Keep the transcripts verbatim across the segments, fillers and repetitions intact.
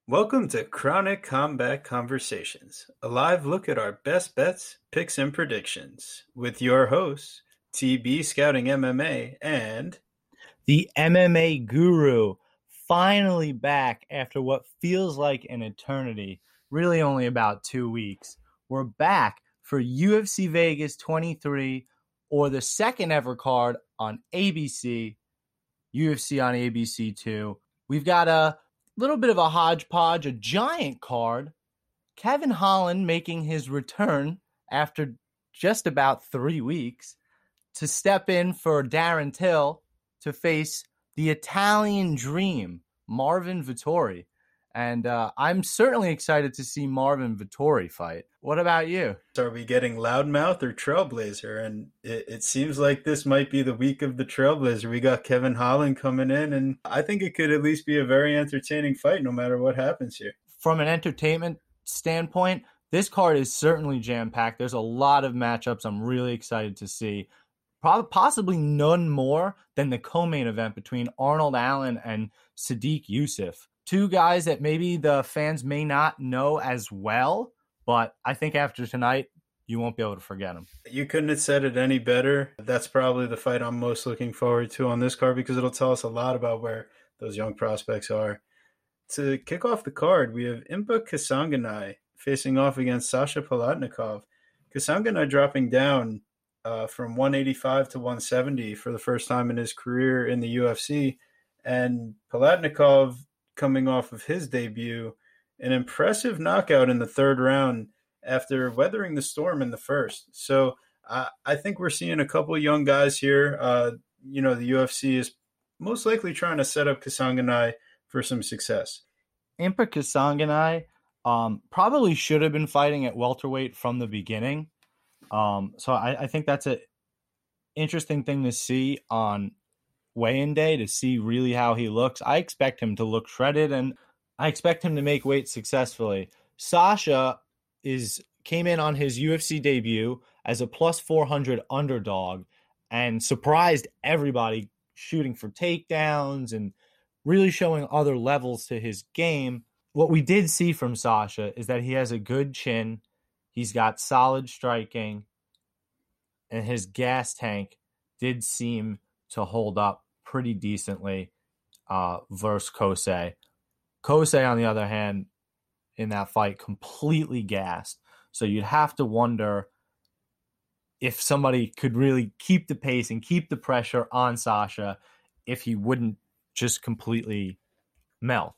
Welcome to Chronic Combat Conversations, a live look at our best bets, picks, and predictions with your hosts, T B Scouting M M A and the M M A guru, finally back after what feels like an eternity, really only about two weeks. We're back for U F C Vegas twenty-three, or the second ever card on A B C, U F C on A B C two. We've got a little bit of a hodgepodge, a giant card. Kevin Holland making his return after just about three weeks to step in for Darren Till to face the Italian dream, Marvin Vettori. And uh, I'm certainly excited to see Marvin Vettori fight. What about you? Are we getting Loudmouth or Trailblazer? And it, it seems like this might be the week of the Trailblazer. We got Kevin Holland coming in, and I think it could at least be a very entertaining fight no matter what happens here. From an entertainment standpoint, this card is certainly jam-packed. There's a lot of matchups I'm really excited to see. Probably, possibly none more than the co-main event between Arnold Allen and Sadiq Youssef. Two guys that maybe the fans may not know as well, but I think after tonight, you won't be able to forget them. You couldn't have said it any better. That's probably the fight I'm most looking forward to on this card because it'll tell us a lot about where those young prospects are. To kick off the card, we have Impa Kasanganay facing off against Sasha Palatnikov. Kasanganay dropping down uh, from one eighty-five to one seventy for the first time in his career in the U F C, and Palatnikov coming off of his debut, an impressive knockout in the third round after weathering the storm in the first. So uh, I think we're seeing a couple of young guys here. Uh, you know, the U F C is most likely trying to set up Kasanganay for some success. Impa Kasanganay um, probably should have been fighting at welterweight from the beginning. Um, so I, I think that's an interesting thing to see on weigh-in day, to see really how he looks. I expect him to look shredded, and I expect him to make weight successfully. Sasha is came in on his U F C debut as a plus four hundred underdog and surprised everybody, shooting for takedowns and really showing other levels to his game. What we did see from Sasha is that he has a good chin, he's got solid striking, and his gas tank did seem to hold up pretty decently uh, versus Kosei. Kosei, on the other hand, in that fight, completely gassed. So you'd have to wonder if somebody could really keep the pace and keep the pressure on Sasha if he wouldn't just completely melt.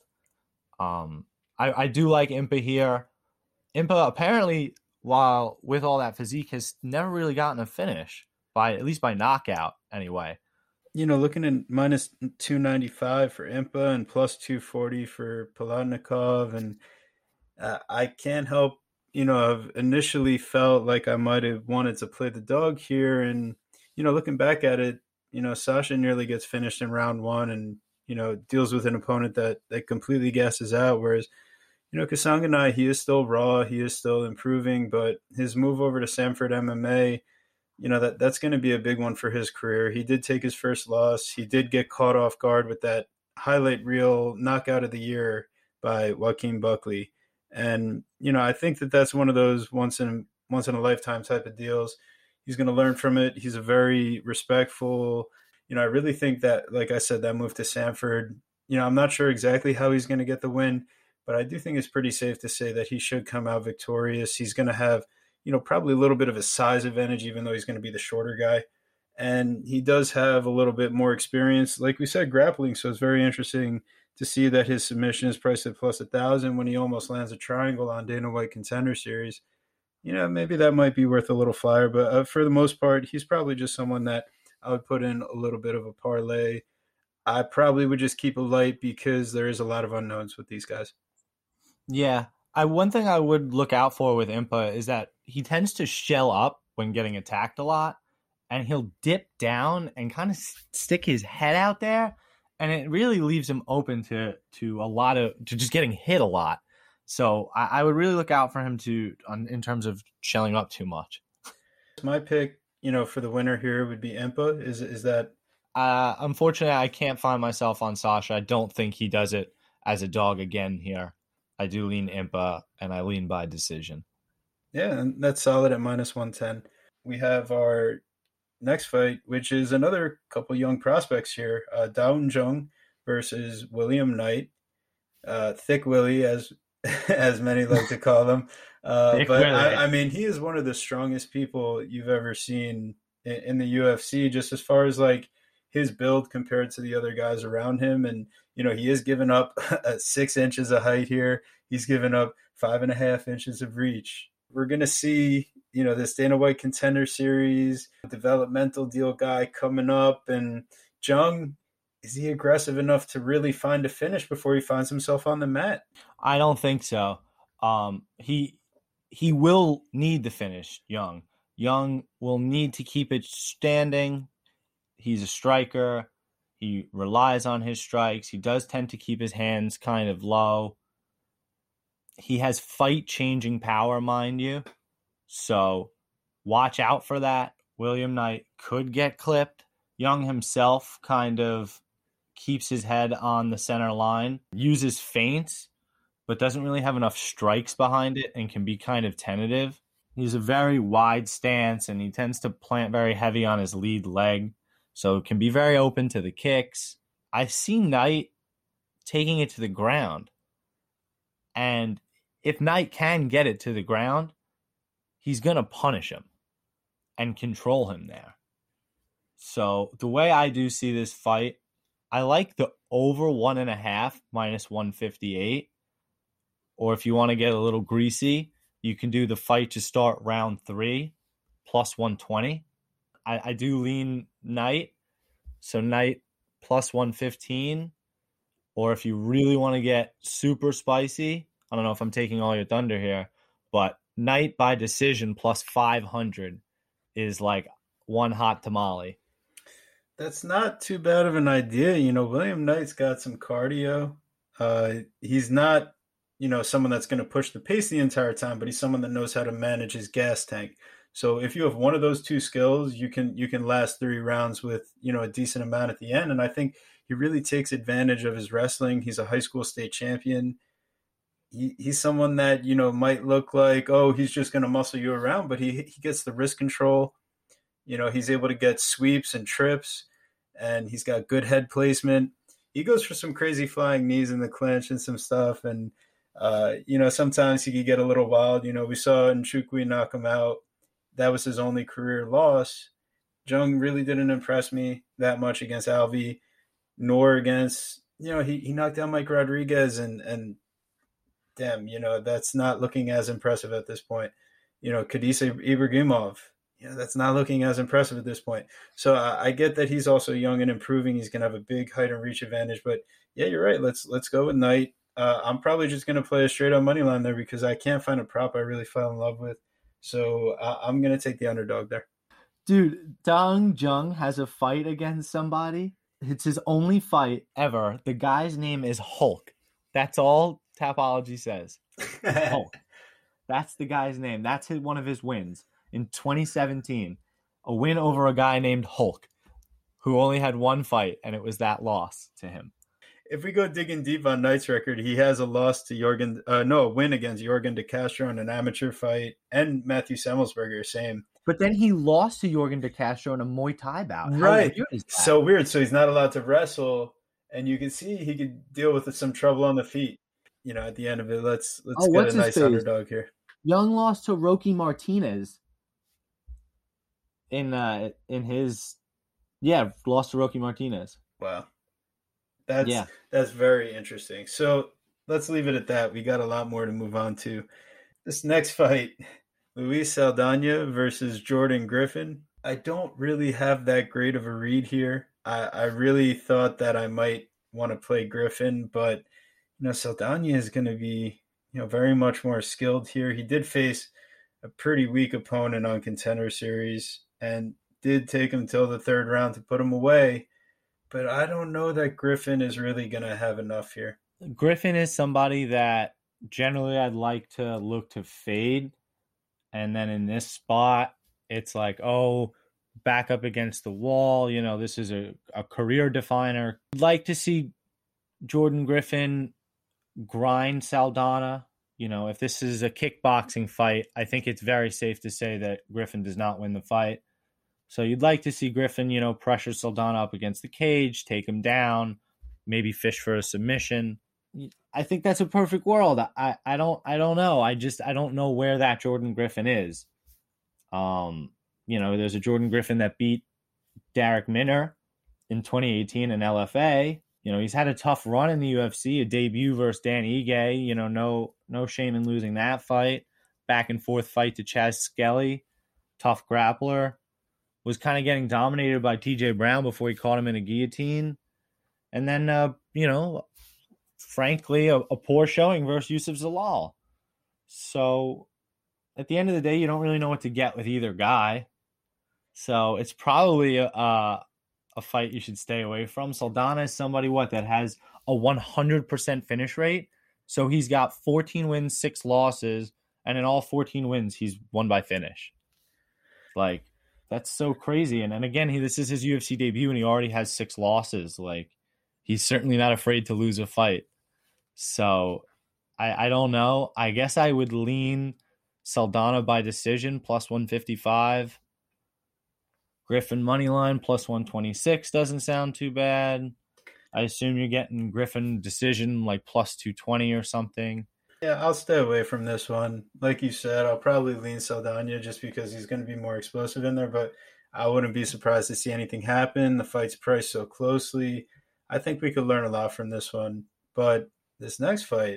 Um, I, I do like Impa here. Impa, apparently, while with all that physique, has never really gotten a finish, by at least by knockout anyway. You know, looking at minus two ninety-five for Impa and plus two forty for Palatnikov, and uh, I can't help, you know, I've initially felt like I might have wanted to play the dog here. And, you know, looking back at it, you know, Sasha nearly gets finished in round one and, you know, deals with an opponent that, that completely gasses out. Whereas, you know, Kasanganay, he is still raw, he is still improving, but his move over to Sanford M M A, you know, that that's going to be a big one for his career. He did take his first loss. He did get caught off guard with that highlight reel knockout of the year by Joaquin Buckley. And, you know, I think that that's one of those once in once in a lifetime type of deals. He's going to learn from it. He's a very respectful, you know, I really think that, like I said, that move to Sanford, you know, I'm not sure exactly how he's going to get the win, but I do think it's pretty safe to say that he should come out victorious. He's going to have, you know, probably a little bit of a size advantage, even though he's going to be the shorter guy. And he does have a little bit more experience, like we said, grappling. So it's very interesting to see that his submission is priced at plus a thousand when he almost lands a triangle on Dana White Contender Series. You know, maybe that might be worth a little flyer, but uh, for the most part, he's probably just someone that I would put in a little bit of a parlay. I probably would just keep it light because there is a lot of unknowns with these guys. Yeah. I one thing I would look out for with Impa is that he tends to shell up when getting attacked a lot, and he'll dip down and kind of stick his head out there, and it really leaves him open to to a lot of to just getting hit a lot. So I, I would really look out for him to on, in terms of shelling up too much. My pick, you know, for the winner here would be Impa. Is is that? Uh, unfortunately, I can't find myself on Sasha. I don't think he does it as a dog again here. I do lean Impa, and I lean by decision. Yeah, and that's solid at minus one ten. We have our next fight, which is another couple young prospects here. Uh, Dao Jung versus William Knight. Uh, Thick Willie, as as many like to call him. Uh, Thick but Willie. I, I mean, he is one of the strongest people you've ever seen in, in the U F C, just as far as like his build compared to the other guys around him. And, you know, he has given up six inches of height here. He's given up five and a half inches of reach. We're going to see, you know, this Dana White Contender Series, developmental deal guy coming up. And Jung, is he aggressive enough to really find a finish before he finds himself on the mat? I don't think so. Um, he he will need the finish, Young. Young will need to keep it standing. He's a striker. He relies on his strikes. He does tend to keep his hands kind of low. He has fight-changing power, mind you. So watch out for that. William Knight could get clipped. Young himself kind of keeps his head on the center line, uses feints, but doesn't really have enough strikes behind it and can be kind of tentative. He's a very wide stance, and he tends to plant very heavy on his lead leg, so it can be very open to the kicks. I see Knight taking it to the ground, and if Knight can get it to the ground, he's going to punish him and control him there. So the way I do see this fight, I like the over one and a half minus one fifty-eight. Or if you want to get a little greasy, you can do the fight to start round three plus one twenty. I, I do lean Knight. So Knight plus one fifteen. Or if you really want to get super spicy, I don't know if I'm taking all your thunder here, but Knight by decision plus five hundred is like one hot tamale. That's not too bad of an idea. You know, William Knight's got some cardio. Uh, he's not, you know, someone that's going to push the pace the entire time, but he's someone that knows how to manage his gas tank. So if you have one of those two skills, you can you can last three rounds with, you know, a decent amount at the end. And I think he really takes advantage of his wrestling. He's a high school state champion. He, he's someone that, you know, might look like, oh, he's just going to muscle you around, but he he gets the wrist control. You know, he's able to get sweeps and trips, and he's got good head placement. He goes for some crazy flying knees in the clinch and some stuff. And, uh, you know, sometimes he could get a little wild. You know, we saw Nchukwi knock him out. That was his only career loss. Jung really didn't impress me that much against Alvey, nor against, you know, he, he knocked down Mike Rodriguez, and, and damn, you know, that's not looking as impressive at this point. You know, Khadisa Ibragimov, you know, that's not looking as impressive at this point. So uh, I get that he's also young and improving. He's going to have a big height and reach advantage. But yeah, you're right. Let's let's go with Knight. Uh, I'm probably just going to play a straight up money line there because I can't find a prop I really fell in love with. So uh, I'm going to take the underdog there. Dude, Dang Jung has a fight against somebody. It's his only fight ever. The guy's name is Hulk. That's all Tapology says. Hulk. That's the guy's name. That's his, one of his wins. In twenty seventeen, a win over a guy named Hulk, who only had one fight, and it was that loss to him. If we go digging deep on Knight's record, he has a loss to Jorgen, uh, no, a win against Jorgen De Castro in an amateur fight, and Matthew Semmelsberger, same. But then he lost to Jorgen De Castro in a Muay Thai bout. Right. So weird. So he's not allowed to wrestle, and you can see he could deal with some trouble on the feet. You know, at the end of it, let's let's oh, get a nice underdog here. Young lost to Rocky Martinez. In uh in his yeah lost to Rocky Martinez. Wow, that's yeah. that's very interesting. So let's leave it at that. We got a lot more to move on to. This next fight, Luis Saldana versus Jordan Griffin. I don't really have that great of a read here. I, I really thought that I might want to play Griffin, but you know Saldana is going to be you know very much more skilled here. He did face a pretty weak opponent on Contender Series, and did take him till the third round to put him away. But I don't know that Griffin is really going to have enough here. Griffin is somebody that generally I'd like to look to fade. And then in this spot, it's like, oh, back up against the wall. You know, this is a, a career definer. I'd like to see Jordan Griffin grind Saldana. You know, if this is a kickboxing fight, I think it's very safe to say that Griffin does not win the fight. So you'd like to see Griffin, you know, pressure Saldana up against the cage, take him down, maybe fish for a submission. I think that's a perfect world. I, I don't I don't know. I just I don't know where that Jordan Griffin is. Um, you know, there's a Jordan Griffin that beat Darrick Minner in twenty eighteen in L F A. You know, he's had a tough run in the U F C, a debut versus Dan Ige. You know, no no shame in losing that fight. Back and forth fight to Chaz Skelly, tough grappler. Was kind of getting dominated by T J Brown before he caught him in a guillotine. And then, uh, you know, frankly, a, a poor showing versus Yusuf Zalal. So at the end of the day, you don't really know what to get with either guy. So it's probably a, a, a fight you should stay away from. Saldana is somebody, what, that has a one hundred percent finish rate. So he's got fourteen wins, six losses, and in all fourteen wins, he's won by finish. Like, that's so crazy. And, and again, he this is his U F C debut, and he already has six losses. Like, he's certainly not afraid to lose a fight. So I, I don't know. I guess I would lean Saldana by decision, plus one fifty-five. Griffin moneyline, plus one twenty-six doesn't sound too bad. I assume you're getting Griffin decision, like plus two twenty or something. Yeah, I'll stay away from this one. Like you said, I'll probably lean Saldana just because he's going to be more explosive in there, but I wouldn't be surprised to see anything happen. The fight's priced so closely. I think we could learn a lot from this one. But this next fight,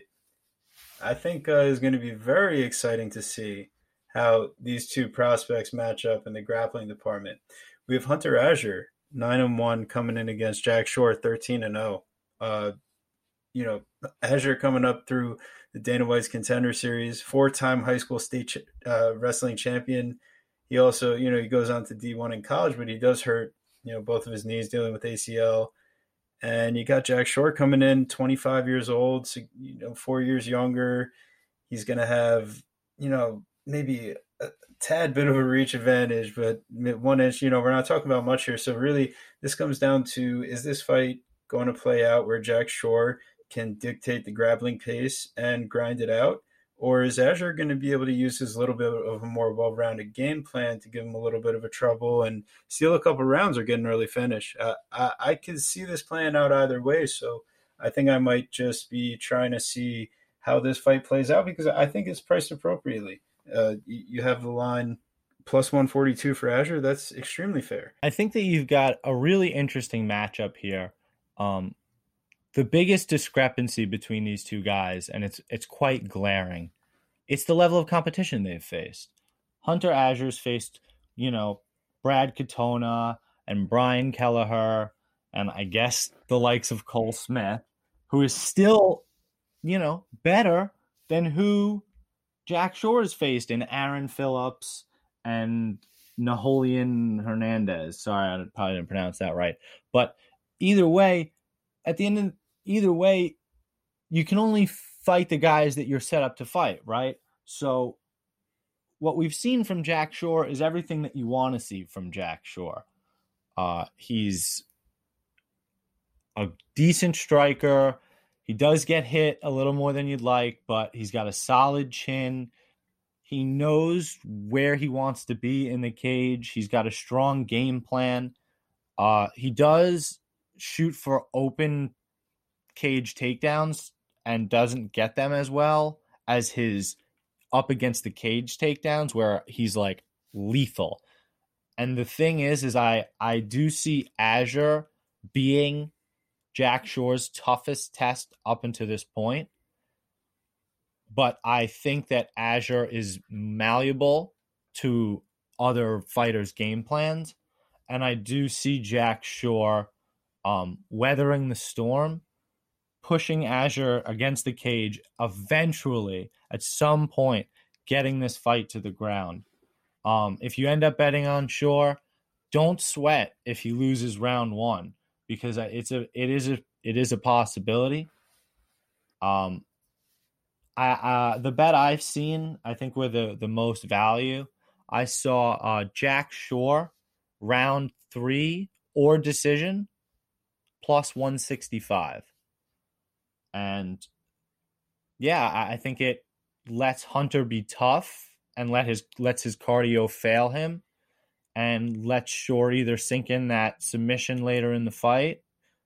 I think uh, is going to be very exciting to see how these two prospects match up in the grappling department. We have Hunter Azure, nine and one, coming in against Jack Shore, thirteen and oh. Uh, you know, Azure coming up through the Dana White's Contender Series, four-time high school state ch- uh, wrestling champion. He also, you know, he goes on to D one in college, but he does hurt, you know, both of his knees dealing with A C L. And you got Jack Shore coming in, twenty-five years old, so, you know, four years younger. He's going to have, you know, maybe a tad bit of a reach advantage, but one inch, you know, we're not talking about much here. So really, this comes down to, is this fight going to play out where Jack Shore can dictate the grappling pace and grind it out? Or is Azure going to be able to use his little bit of a more well-rounded game plan to give him a little bit of a trouble and steal a couple rounds or get an early finish? Uh, I, I could see this playing out either way, so I think I might just be trying to see how this fight plays out because I think it's priced appropriately. Uh, you, you have the line plus one forty-two for Azure. That's extremely fair. I think that you've got a really interesting matchup here. Um, The biggest discrepancy between these two guys, and it's it's quite glaring, it's the level of competition they've faced. Hunter Azure's faced, you know, Brad Katona and Brian Kelleher, and I guess the likes of Cole Smith, who is still, you know, better than who Jack Shore has faced in Aaron Phillips and Napoleon Hernandez. Sorry, I probably didn't pronounce that right. But either way, at the end of Either way, you can only fight the guys that you're set up to fight, right? So what we've seen from Jack Shore is everything that you want to see from Jack Shore. Uh, he's a decent striker. He does get hit a little more than you'd like, but he's got a solid chin. He knows where he wants to be in the cage. He's got a strong game plan. Uh, he does shoot for open cage takedowns and doesn't get them as well as his up against the cage takedowns where he's like lethal. And the thing is, is I, I do see Azure being Jack Shore's toughest test up until this point. But I think that Azure is malleable to other fighters' game plans. And I do see Jack Shore um, weathering the storm, pushing Azure against the cage, eventually, at some point, getting this fight to the ground. Um, if you end up betting on Shore, don't sweat if he loses round one, because it's a it is a it is a possibility. Um, I uh, the bet I've seen, I think, were the the most value. I saw uh, Jack Shore round three or decision plus one sixty-five. And Yeah, I, I think it lets Hunter be tough and let his lets his cardio fail him and lets Shore either sink in that submission later in the fight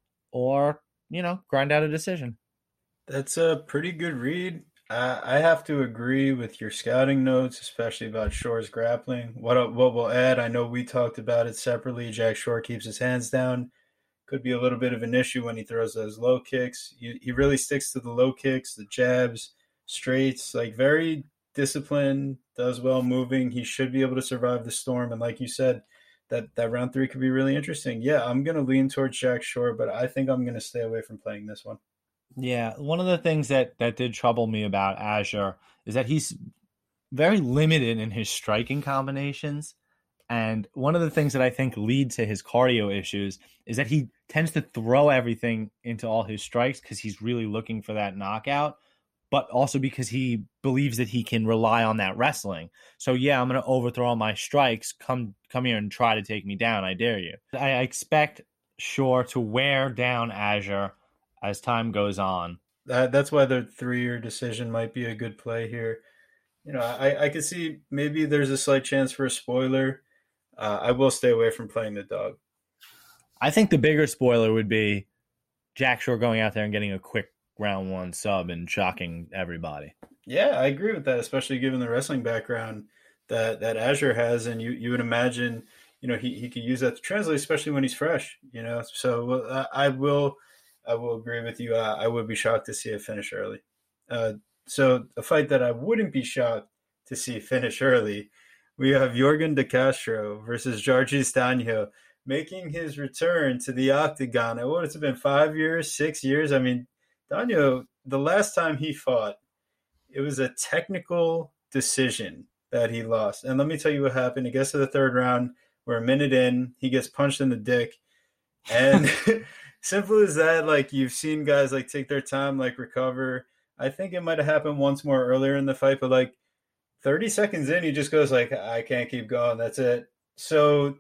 or, you know, grind out a decision. That's a pretty good read. I, I have to agree with your scouting notes, especially about Shore's grappling. What I- what we'll add, I know we talked about it separately. Jack Shore keeps his hands down. Could be a little bit of an issue when he throws those low kicks. He, he really sticks to the low kicks, the jabs, straights, like very disciplined, does well moving. He should be able to survive the storm. And like you said, that, that round three could be really interesting. Yeah, I'm going to lean towards Jack Shore, but I think I'm going to stay away from playing this one. Yeah, one of the things that that did trouble me about Azure is that he's very limited in his striking combinations. And one of the things that I think lead to his cardio issues is that he tends to throw everything into all his strikes because he's really looking for that knockout, but also because he believes that he can rely on that wrestling. So yeah, I'm going to overthrow all my strikes. Come come here and try to take me down. I dare you. I expect Shore to wear down Azure as time goes on. That, that's why the three-year decision might be a good play here. You know, I, I could see maybe there's a slight chance for a spoiler. Uh, I will stay away from playing the dog. I think the bigger spoiler would be Jack Shore going out there and getting a quick round one sub and shocking everybody. Yeah, I agree with that, especially given the wrestling background that, that Azure has. And you, you would imagine, you know, he, he could use that to translate, especially when he's fresh, you know. So uh, I will I will agree with you. Uh, I would be shocked to see it finish early. Uh, so a fight that I wouldn't be shocked to see finish early, we have Yorgan De Castro versus Georges Danho making his return to the octagon. What has it been, five years, six years? I mean, Danho, the last time he fought, it was a technical decision that he lost. And let me tell you what happened. He gets to the third round. We're a minute in. He gets punched in the dick. And simple as that, like you've seen guys like take their time, like recover. I think it might have happened once more earlier in the fight, but like thirty seconds in, he just goes like, I can't keep going. That's it. So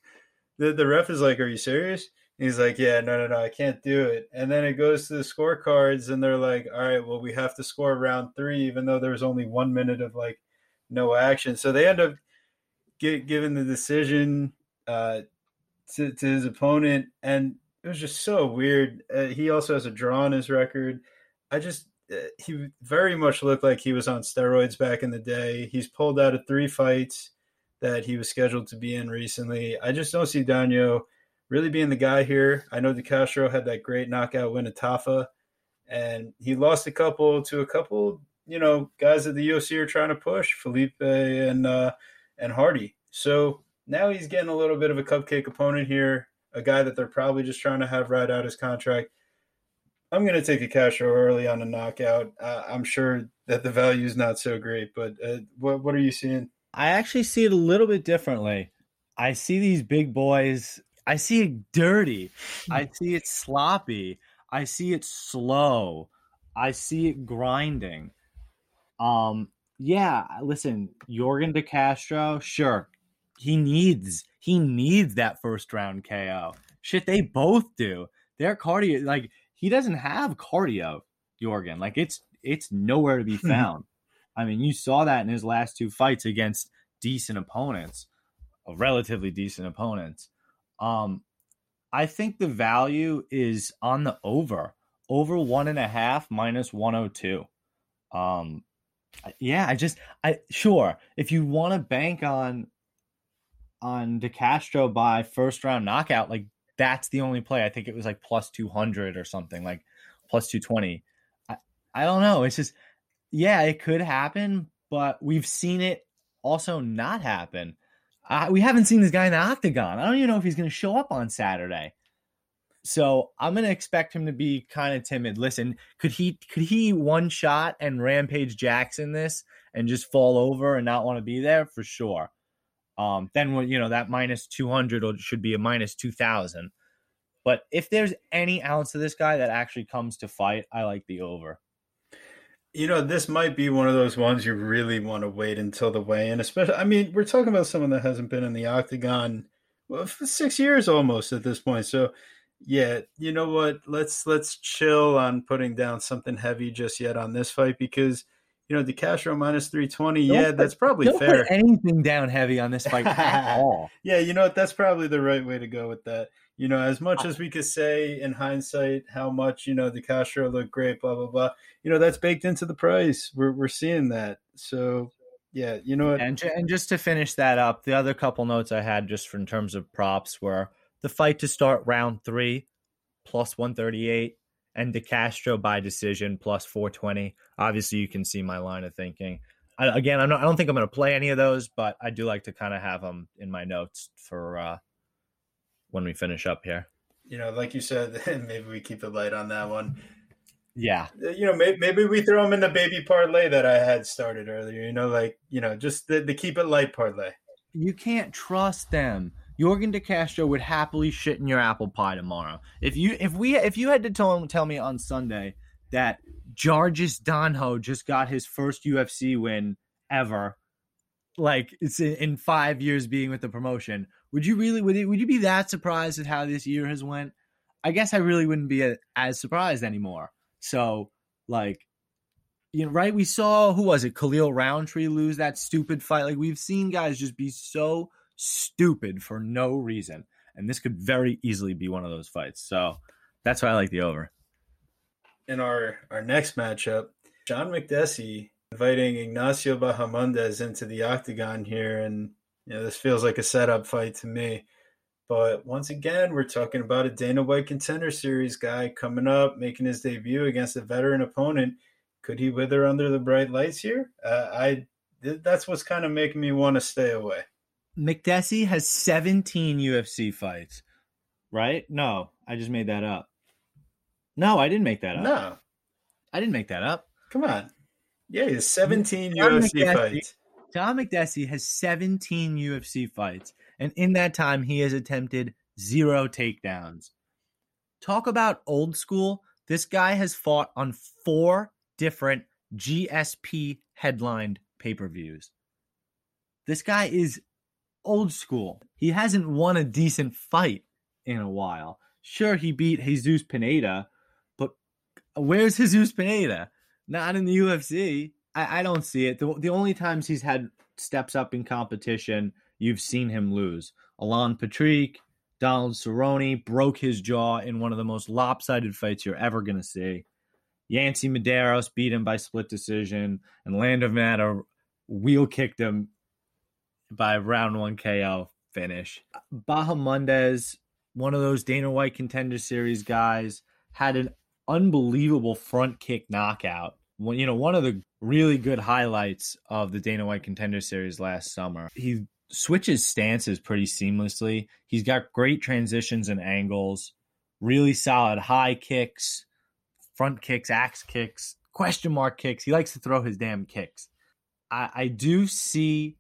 the, the ref is like, are you serious? And he's like, yeah, no, no, no, I can't do it. And then it goes to the scorecards and they're like, all right, well, we have to score round three, even though there was only one minute of like no action. So they end up get, giving the decision uh, to, to his opponent. And it was just so weird. Uh, he also has a draw on his record. I just, uh, he very much looked like he was on steroids back in the day. He's pulled out of three fights that he was scheduled to be in recently. I just don't see Danho really being the guy here. I know De Castro had that great knockout win at Tafa, and he lost a couple to a couple, you know, guys that the U F C are trying to push, Felipe and uh, and Hardy. So now he's getting a little bit of a cupcake opponent here, a guy that they're probably just trying to have ride out his contract. I'm going to take a Castro early on a knockout. Uh, I'm sure that the value is not so great, but uh, what what are you seeing? I actually see it a little bit differently. I see these big boys. I see it dirty. I see it sloppy. I see it slow. I see it grinding. Um, yeah, listen, Yorgan De Castro, sure. He needs he needs that first round K O. Shit, they both do. Their cardio, like he doesn't have cardio, Yorgan. Like it's it's nowhere to be found. I mean, you saw that in his last two fights against decent opponents, relatively decent opponents. Um, I think the value is on the over, over one and a half minus one oh two. Um, yeah, I just, I sure if you want to bank on on De Castro by first round knockout, like that's the only play. I think it was like plus two hundred or something, like plus two twenty. I, I don't know. It's just, yeah, it could happen, but we've seen it also not happen. Uh, we haven't seen this guy in the octagon. I don't even know if he's going to show up on Saturday. So I'm going to expect him to be kind of timid. Listen, could he could he one shot and Rampage Jackson this and just fall over and not want to be there? For sure. Um, then, you know, that minus two hundred should be a minus two thousand. But if there's any ounce of this guy that actually comes to fight, I like the over. You know, this might be one of those ones you really want to wait until the weigh-in. Especially, I mean, we're talking about someone that hasn't been in the octagon well, for six years almost at this point. So Yeah, you know what? Let's let's chill on putting down something heavy just yet on this fight because you know DeCastro minus three twenty. Don't Yeah, put that's probably don't put fair. anything down heavy on this fight at all. Yeah, you know what? That's probably the right way to go with that. You know, as much I, as we could say in hindsight how much you know DeCastro looked great, blah blah blah. You know, that's baked into the price. We're we're seeing that. So yeah, you know what? and ju- and just to finish that up, the other couple notes I had just for in terms of props were the fight to start round three plus one thirty-eight and DeCastro by decision plus four twenty. Obviously, you can see my line of thinking. I, again, I'm not, I don't think I'm going to play any of those, but I do like to kind of have them in my notes for uh, when we finish up here. You know, like you said, maybe we keep it light on that one. Yeah. You know, maybe, maybe we throw them in the baby parlay that I had started earlier. You know, like you know, just the, the keep it light parlay. You can't trust them. Yorgan De Castro would happily shit in your apple pie tomorrow. If you if we if you had to tell tell me on Sunday that Jargis Donho just got his first U F C win ever, like it's in, in five years being with the promotion, would you really would it, would you be that surprised at how this year has went? I guess I really wouldn't be a, as surprised anymore. So like. You know, right? We saw, who was it? Khalil Roundtree lose that stupid fight. Like, we've seen guys just be so stupid for no reason. And this could very easily be one of those fights. So that's why I like the over. In our, our next matchup, John Makdessi inviting Ignacio Bahamondes into the octagon here. And, you know, this feels like a setup fight to me. But once again, we're talking about a Dana White Contender Series guy coming up, making his debut against a veteran opponent. Could he wither under the bright lights here? Uh, I that's what's kind of making me want to stay away. Makdessi has seventeen U F C fights, right? No, I just made that up. No, I didn't make that up. No, I didn't make that up. Come on. Yeah, he has seventeen John U F C Makdessi, fights. John Makdessi has seventeen U F C fights, and in that time, he has attempted zero takedowns. Talk about old school. This guy has fought on four different G S P headlined pay-per-views. This guy is old school. He hasn't won a decent fight in a while. Sure, he beat Jesus Pineda, but where's Jesus Pineda? Not in the U F C. I, I don't see it. The, the only times he's had steps up in competition, you've seen him lose. Alan Patrick, Donald Cerrone broke his jaw in one of the most lopsided fights you're ever going to see. Yancy Medeiros beat him by split decision, and Lando Vannata wheel kicked him by round one K O finish. Bahamondes, one of those Dana White Contender Series guys, had an unbelievable front kick knockout. You know, one of the really good highlights of the Dana White Contender Series last summer. He switches stances pretty seamlessly. He's got great transitions and angles, really solid high kicks, front kicks, axe kicks, question mark kicks. He likes to throw his damn kicks. I, I do see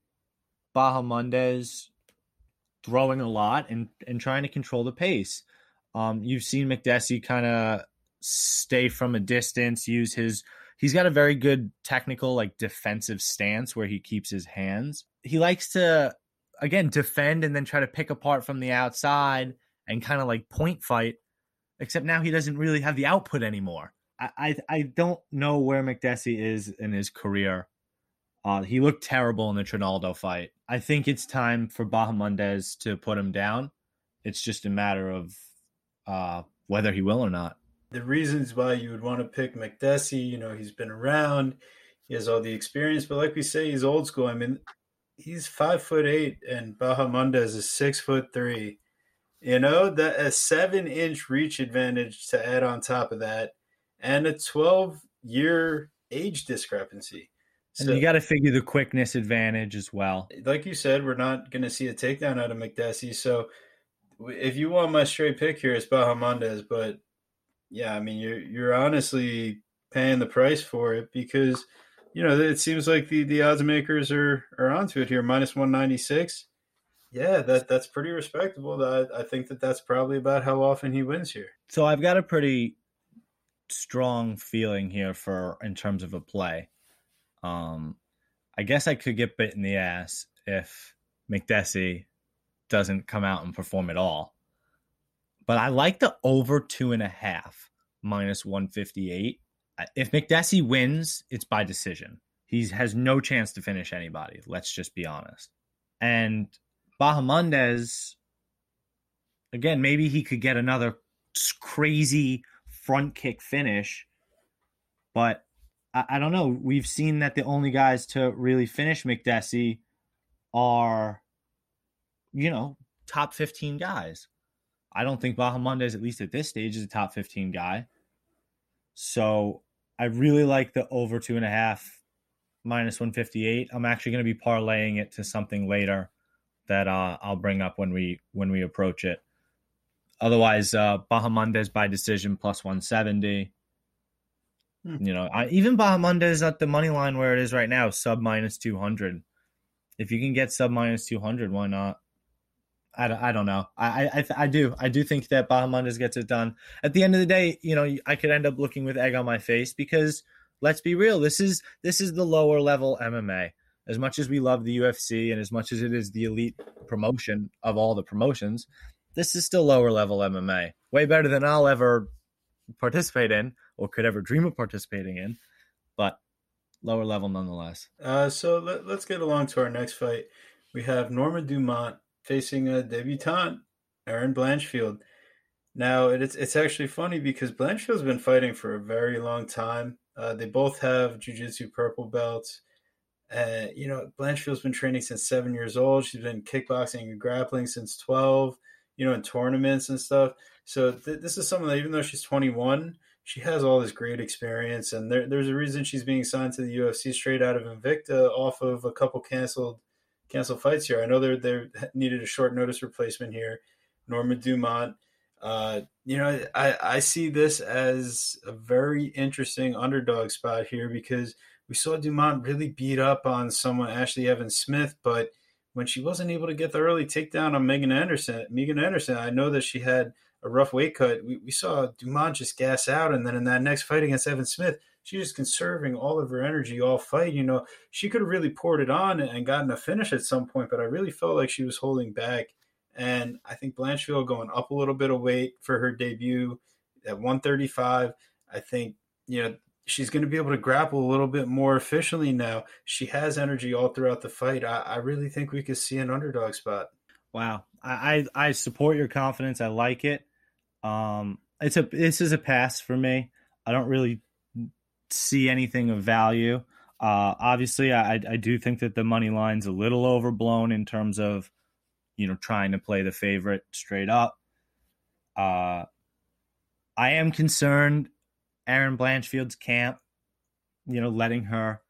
Bahamondes throwing a lot and, and trying to control the pace. Um, you've seen Makdessi kind of stay from a distance, use his he's got a very good technical, like defensive stance where he keeps his hands. He likes to, again, defend and then try to pick apart from the outside and kind of like point fight. Except now he doesn't really have the output anymore. I I, I don't know where Makdessi is in his career. Uh, he looked terrible in the Trinaldo fight. I think it's time for Bahamondes to put him down. It's just a matter of uh, whether he will or not. The reasons why you would want to pick Makdessi, you know, he's been around, he has all the experience, but like we say, he's old school. I mean, he's five foot eight, and Bahamondes is six foot three. You know, that a seven inch reach advantage to add on top of that, and a twelve year age discrepancy. And So, you got to figure the quickness advantage as well. like you said, we're not going to see a takedown out of Makdessi. So, if you want my straight pick here, it's Bahamondes. But yeah, I mean, you're you're honestly paying the price for it because you know it seems like the the odds makers are are onto it here, minus one ninety six. Yeah, that that's pretty respectable. I, I think that that's probably about how often he wins here. So I've got a pretty strong feeling here for in terms of a play. Um, I guess I could get bit in the ass if Makdessi doesn't come out and perform at all. but I like the over two and a half minus one fifty-eight. If Makdessi wins, it's by decision. He has no chance to finish anybody. Let's just be honest. And Bahamondes, again, maybe he could get another crazy front kick finish, but I, I don't know. We've seen that the only guys to really finish Makdessi are, you know, top fifteen guys. I don't think Bahamondes, at least at this stage, is a top fifteen guy. So I really like the over two and a half minus one fifty-eight. I'm actually going to be parlaying it to something later that uh, I'll bring up when we when we approach it. Otherwise, uh, Bahamondes by decision plus one seventy. Hmm. You know, I, even Bahamondes at the money line where it is right now, sub minus two hundred. If you can get sub minus two hundred, why not? I, I don't know. I I I do I do think that Bahamondes gets it done. At the end of the day, you know, I could end up looking with egg on my face because let's be real, this is this is the lower level M M A. As much as we love the U F C and as much as it is the elite promotion of all the promotions, this is still lower level M M A. Way better than I'll ever participate in or could ever dream of participating in, but lower level nonetheless. Uh, so let, let's get along to our next fight. We have Norma Dumont facing a debutante, Erin Blanchfield. Now, it's it's actually funny because Blanchfield's been fighting for a very long time. Uh, they both have jiu-jitsu purple belts. Uh, you know, Blanchfield's been training since seven years old. She's been kickboxing and grappling since twelve, you know, in tournaments and stuff. So th- this is someone that even though she's twenty-one, she has all this great experience. And there, there's a reason she's being signed to the U F C straight out of Invicta off of a couple canceled canceled fights here. I know they they needed a short notice replacement here. Norma Dumont. Uh, you know, I, I see this as a very interesting underdog spot here because we saw Dumont really beat up on someone, Ashley Evans Smith, but when she wasn't able to get the early takedown on Megan Anderson, Megan Anderson, I know that she had a rough weight cut. We, we saw Dumont just gas out, and then in that next fight against Evan Smith, she's just conserving all of her energy all fight. You know, she could have really poured it on and gotten a finish at some point, but I really felt like she was holding back. And I think Blanchfield going up a little bit of weight for her debut at one thirty-five. I think, you know, she's going to be able to grapple a little bit more efficiently now. She has energy all throughout the fight. I, I really think we could see an underdog spot. Wow. I, I, I support your confidence. I like it. Um, it's a this is a pass for me. I don't really see anything of value. Uh, obviously, I, I do think that the money line's a little overblown in terms of, you know, trying to play the favorite straight up. Uh, I am concerned Erin Blanchfield's camp, you know, letting her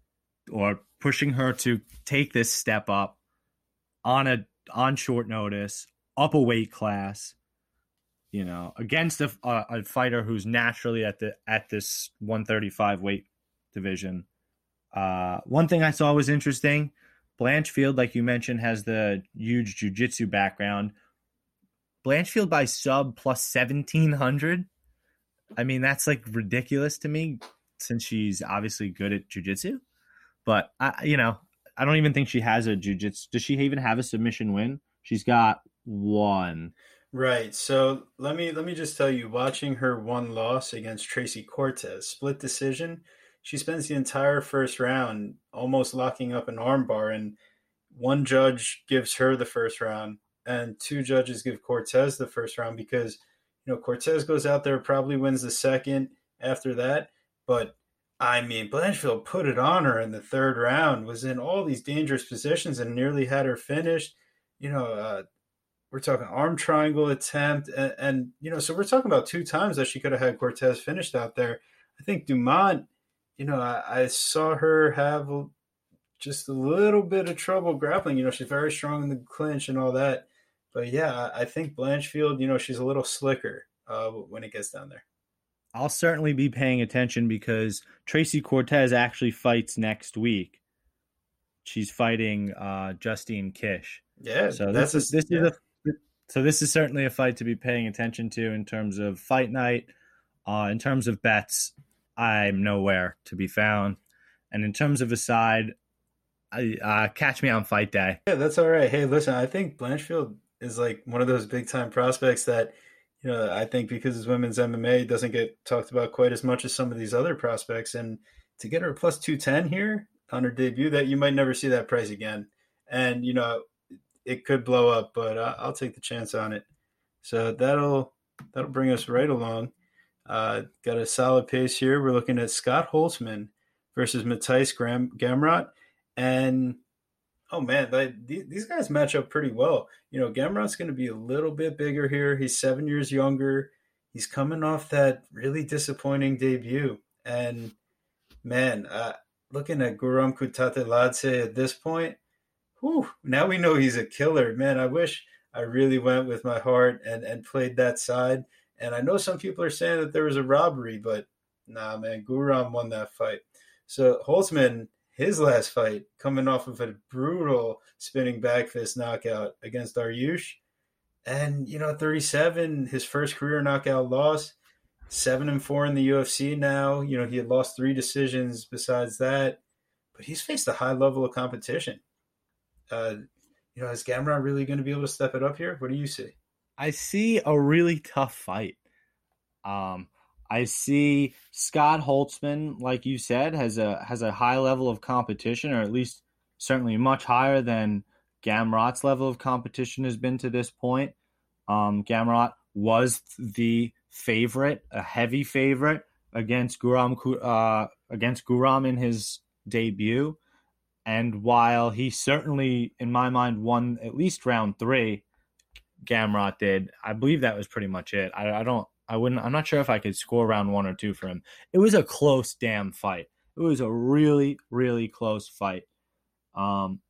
or pushing her to take this step up on a on short notice, up a weight class, you know, against a, a, a fighter who's naturally at the at this one thirty-five weight division. Uh, one thing I saw was interesting. Blanchfield, like you mentioned, has the huge jiu-jitsu background. Blanchfield by sub plus seventeen hundred. I mean, that's like ridiculous to me since she's obviously good at jiu-jitsu. But, I, you know, I don't even think she has a jiu-jitsu. Does she even have a submission win? She's got one. Right. So let me let me just tell you, watching her one loss against Tracy Cortez, split decision, she spends the entire first round almost locking up an armbar, and one judge gives her the first round, and two judges give Cortez the first round because, you know, Cortez goes out there, probably wins the second after that. But, I mean, Blanchfield put it on her in the third round, was in all these dangerous positions and nearly had her finished. You know, uh, we're talking arm triangle attempt. And, and, you know, so we're talking about two times that she could have had Cortez finished out there. I think Dumont, you know, I, I saw her have just a little bit of trouble grappling. You know, she's very strong in the clinch and all that. But, yeah, I think Blanchfield, you know, she's a little slicker uh, when it gets down there. I'll certainly be paying attention because Tracy Cortez actually fights next week. She's fighting uh, Justine Kish. Yeah, so this is this yeah. is a, so this is certainly a fight to be paying attention to in terms of fight night. Uh, in terms of bets, I'm nowhere to be found, and in terms of a side, I, uh, catch me on fight day. Yeah, that's all right. Hey, listen, I think Blanchfield is like one of those big time prospects that You know, I think because his women's M M A doesn't get talked about quite as much as some of these other prospects, and to get her plus two ten here on her debut, that you might never see that price again. And you know, it could blow up, but I- I'll take the chance on it. So that'll that'll bring us right along. Uh, got a solid pace here. We're looking at Scott Holtzman versus Matthijs Gram- Gamrot, and oh man, they, these guys match up pretty well. You know, Gamrot's going to be a little bit bigger here. He's seven years younger. He's coming off that really disappointing debut, and man, uh, looking at Guram Kutateladze at this point, whew, now we know he's a killer. Man, I wish I really went with my heart and, and played that side. And I know some people are saying that there was a robbery, but nah, man, Guram won that fight. So Holtzman, his last fight, coming off of a brutal spinning back fist knockout against Dariush. And, you know, thirty-seven, his first career knockout loss, seven and four in the U F C now. You know, he had lost three decisions besides that, but he's faced a high level of competition. Uh, you know, is Gamrot really going to be able to step it up here? What do you see? I see a really tough fight. Um, I see Scott Holtzman, like you said, has a has a high level of competition, or at least certainly much higher than Gamrot's level of competition has been to this point. Um, Gamrot was the favorite, a heavy favorite against Guram uh, against Guram in his debut. And while he certainly, in my mind, won at least round three, Gamrot did. I believe that was pretty much it. I, I don't, I wouldn't, I'm not sure if I could score round one or two for him. It was a close damn fight. It was a really, really close fight. Um,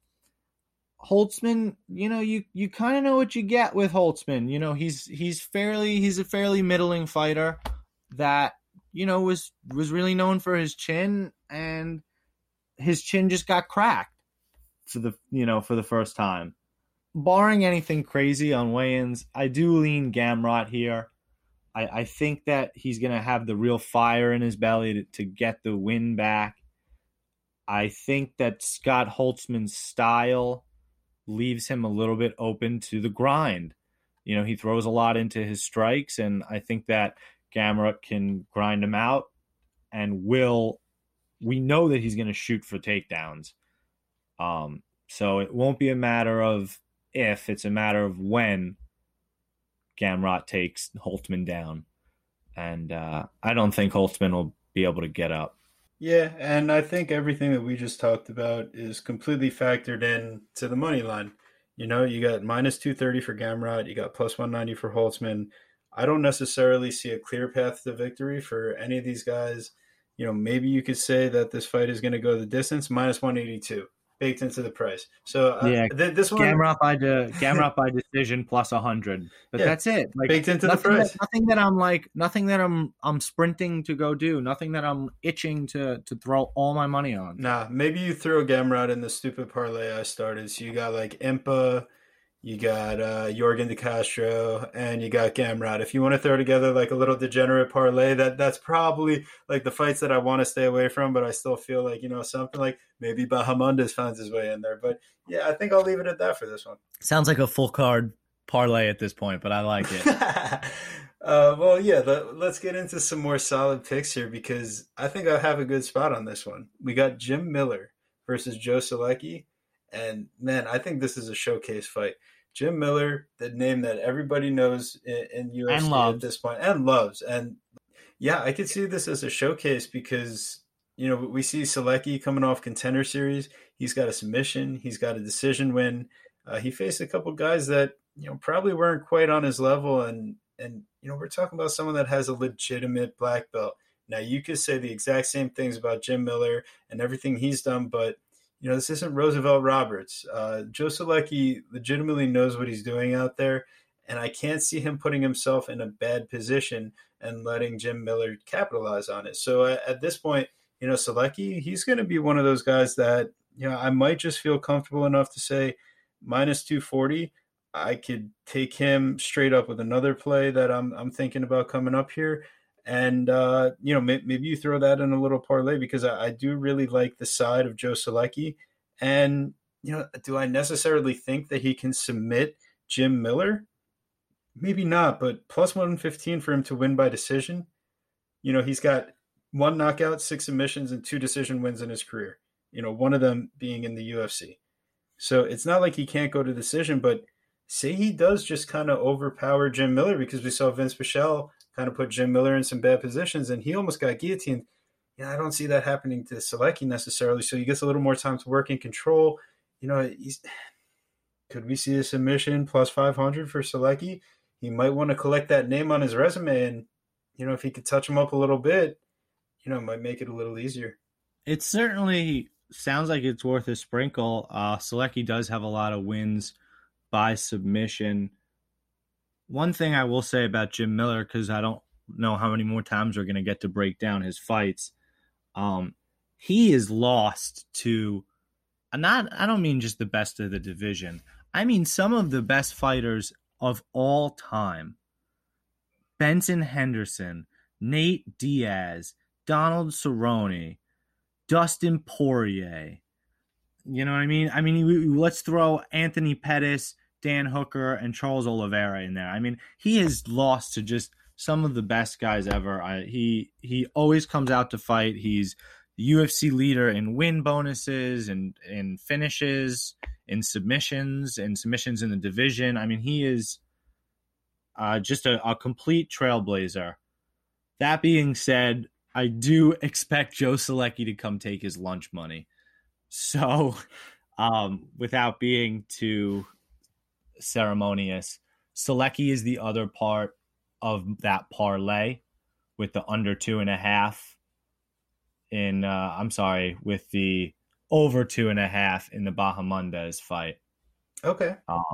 Holtzman, you know, you, you kind of know what you get with Holtzman. You know, he's, he's fairly, he's a fairly middling fighter that, you know, was, was really known for his chin, and his chin just got cracked for the, you know, for the first time. Barring anything crazy on weigh-ins, I do lean Gamrot here. I, I think that he's going to have the real fire in his belly to, to get the win back. I think that Scott Holtzman's style leaves him a little bit open to the grind. You know, he throws a lot into his strikes, and I think that Gamrot can grind him out and will. We know that he's going to shoot for takedowns. Um, so it won't be a matter of if, it's a matter of when Gamrot takes Holtzman down. And uh, I don't think Holtzman will be able to get up. Yeah, and I think everything that we just talked about is completely factored in to the money line. You know, you got minus two thirty for Gamrot, you got plus one ninety for Holtzman. I don't necessarily see a clear path to victory for any of these guys. You know, maybe you could say that this fight is going to go the distance, minus one eighty-two, baked into the price. So uh, yeah, th- this one, Gamrot by de- Gamrot by decision plus a hundred, but yeah, that's it. Like baked into the price. That, nothing that I'm like, nothing that I'm I'm sprinting to go do. Nothing that I'm itching to to throw all my money on. Nah, maybe you throw Gamrot in the stupid parlay I started. So you got like Impa, you got uh, Jorgen De Castro, and you got Gamrot. If you want to throw together like a little degenerate parlay, that that's probably like the fights that I want to stay away from, but I still feel like, you know, something like maybe Bahamondes finds his way in there. But yeah, I think I'll leave it at that for this one. Sounds like a full card parlay at this point, but I like it. uh, well, yeah, let, let's get into some more solid picks here, because I think I have a good spot on this one. We got Jim Miller versus Joe Solecki. And, man, I think this is a showcase fight. Jim Miller, the name that everybody knows in, in U F C at this point, and loves. And, yeah, I could see this as a showcase because, you know, we see Solecki coming off Contender Series. He's got a submission. He's got a decision win. Uh, he faced a couple guys that, you know, probably weren't quite on his level. And, and, you know, we're talking about someone that has a legitimate black belt. Now, you could say the exact same things about Jim Miller and everything he's done, but you know, this isn't Roosevelt Roberts. Uh, Joe Solecki legitimately knows what he's doing out there, and I can't see him putting himself in a bad position and letting Jim Miller capitalize on it. So at, at this point, you know, Solecki, he's going to be one of those guys that, you know, I might just feel comfortable enough to say minus two forty. I could take him straight up with another play that I'm I'm thinking about coming up here. And, uh, you know, may, maybe you throw that in a little parlay, because I, I do really like the side of Joe Solecki. And, you know, do I necessarily think that he can submit Jim Miller? maybe not, but plus one fifteen for him to win by decision. You know, he's got one knockout, six submissions, and two decision wins in his career. You know, one of them being in the U F C. So it's not like he can't go to decision, but say he does just kind of overpower Jim Miller, because we saw Vince Pichel kind of put Jim Miller in some bad positions and he almost got guillotined. Yeah, I don't see that happening to Selecki necessarily. So he gets a little more time to work in control. You know, he's, could we see a submission plus five hundred for Selecki? He might want to collect that name on his resume, and, you know, if he could touch him up a little bit, you know, it might make it a little easier. It certainly sounds like it's worth a sprinkle. Uh, Selecki does have a lot of wins by submission. One thing I will say about Jim Miller, because I don't know how many more times we're going to get to break down his fights, um, he is lost to not. I don't mean just the best of the division. I mean some of the best fighters of all time. Benson Henderson, Nate Diaz, Donald Cerrone, Dustin Poirier. You know what I mean? I mean, we, let's throw Anthony Pettis, Dan Hooker, and Charles Oliveira in there. I mean, he has lost to just some of the best guys ever. I, he he always comes out to fight. He's the U F C leader in win bonuses and in finishes, in submissions, and submissions in the division. I mean, he is uh, just a, a complete trailblazer. That being said, I do expect Joe Selecki to come take his lunch money. So, um, without being too ceremonious, Selecki is the other part of that parlay with the under two and a half in, uh, I'm sorry, with the over two and a half in the Bahamondes fight. Okay. Um,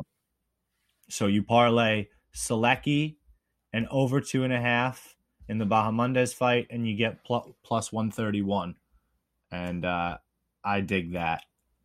so you parlay Selecki and over two and a half in the Bahamondes fight, and you get pl- plus one thirty-one. And uh, I dig that.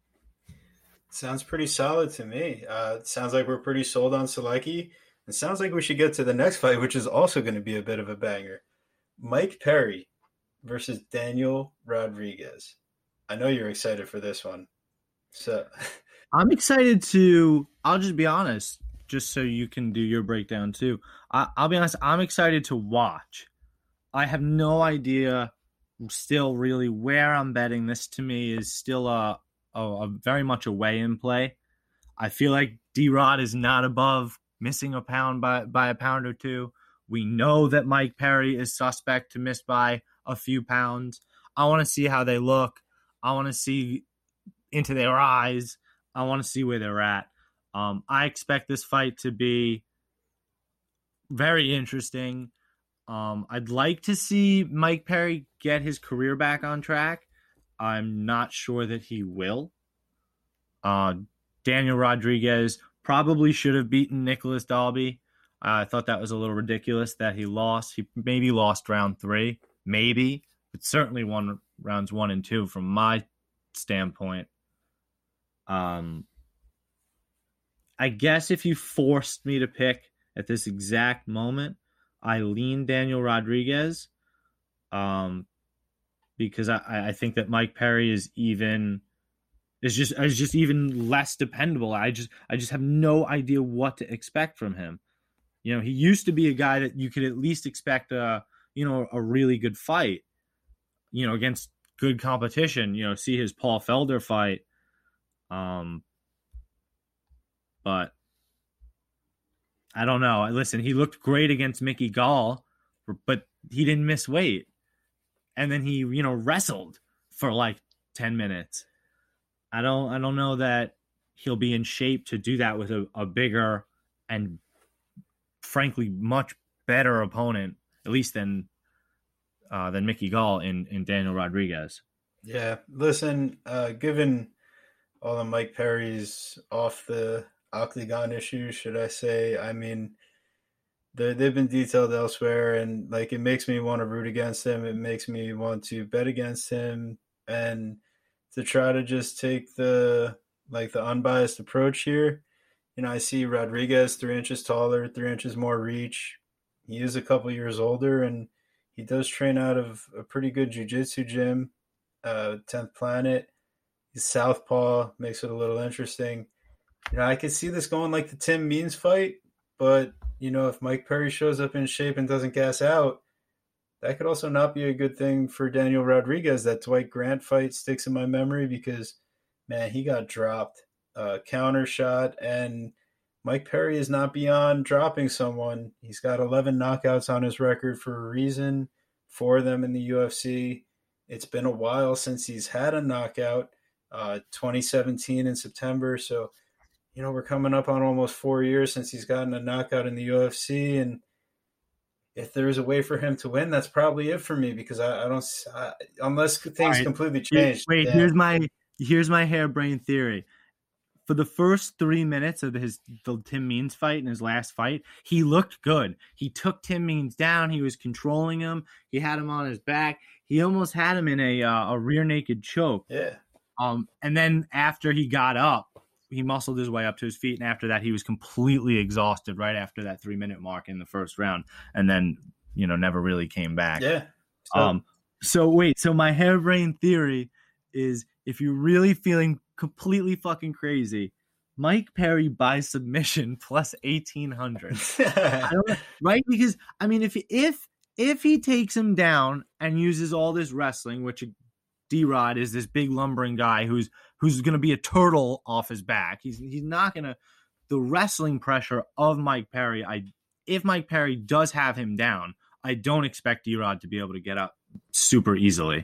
Sounds pretty solid to me. Uh, it sounds like we're pretty sold on Selecki. It sounds like we should get to the next fight, which is also going to be a bit of a banger. Mike Perry versus Daniel Rodriguez. I know you're excited for this one. So I'm excited to, I'll just be honest, just so you can do your breakdown too. I, I'll be honest, I'm excited to watch. I have no idea still really where I'm betting. This to me is still a, a, a very much a weigh-in play. I feel like D-Rod is not above missing a pound by, by a pound or two. We know that Mike Perry is suspect to miss by a few pounds. I want to see how they look. I want to see into their eyes. I want to see where they're at. Um, I expect this fight to be very interesting. Um, I'd like to see Mike Perry get his career back on track. I'm not sure that he will. Uh, Daniel Rodriguez probably should have beaten Nicholas Dalby. Uh, I thought that was a little ridiculous that he lost. He maybe lost round three, maybe, but certainly won rounds one and two from my standpoint. Um, I guess if you forced me to pick at this exact moment, I lean Daniel Rodriguez, um, because I, I think that Mike Perry is even is just is just even less dependable. I just I just have no idea what to expect from him. You know, he used to be a guy that you could at least expect a you know a really good fight, you know, against good competition. You know, see his Paul Felder fight, um, but. I don't know. Listen, he looked great against Mickey Gall, but he didn't miss weight. And then he, you know, wrestled for like ten minutes. I don't I don't know that he'll be in shape to do that with a, a bigger and frankly much better opponent, at least than uh, than Mickey Gall in, in Daniel Rodriguez. Yeah, listen, uh, given all the Mike Perry's off the octagon issues, should I say? I mean, they've been detailed elsewhere, and like it makes me want to root against him. It makes me want to bet against him, and to try to just take the like the unbiased approach here. You know, I see Rodriguez three inches taller, three inches more reach. He is a couple years older, and he does train out of a pretty good jiu-jitsu gym, uh, tenth Planet. He's southpaw, makes it a little interesting. You know, I could see this going like the Tim Means fight, but you know, if Mike Perry shows up in shape and doesn't gas out, that could also not be a good thing for Daniel Rodriguez. That Dwight Grant fight sticks in my memory because, man, he got dropped, uh, counter shot, and Mike Perry is not beyond dropping someone. He's got eleven knockouts on his record for a reason, four of them in the U F C. It's been a while since he's had a knockout, uh, twenty seventeen in September. So, you know, we're coming up on almost four years since he's gotten a knockout in the U F C. And if there's a way for him to win, that's probably it for me because I, I don't, I, unless things right. completely change. Wait, damn. here's my here's my harebrained theory. For the first three minutes of his the Tim Means fight in his last fight, he looked good. He took Tim Means down. He was controlling him. He had him on his back. He almost had him in a uh, a rear naked choke. Yeah. Um, and then after he got up, he muscled his way up to his feet, and after that, he was completely exhausted right after that three minute mark in the first round, and then you know never really came back. Yeah. So, um. So wait. So my harebrained theory is if you're really feeling completely fucking crazy, Mike Perry by submission plus eighteen hundred. I don't, right? Because I mean, if if if he takes him down and uses all this wrestling, which D-Rod is this big lumbering guy who's who's going to be a turtle off his back. He's he's not going to the wrestling pressure of Mike Perry. I if Mike Perry does have him down, I don't expect D-Rod to be able to get up super easily.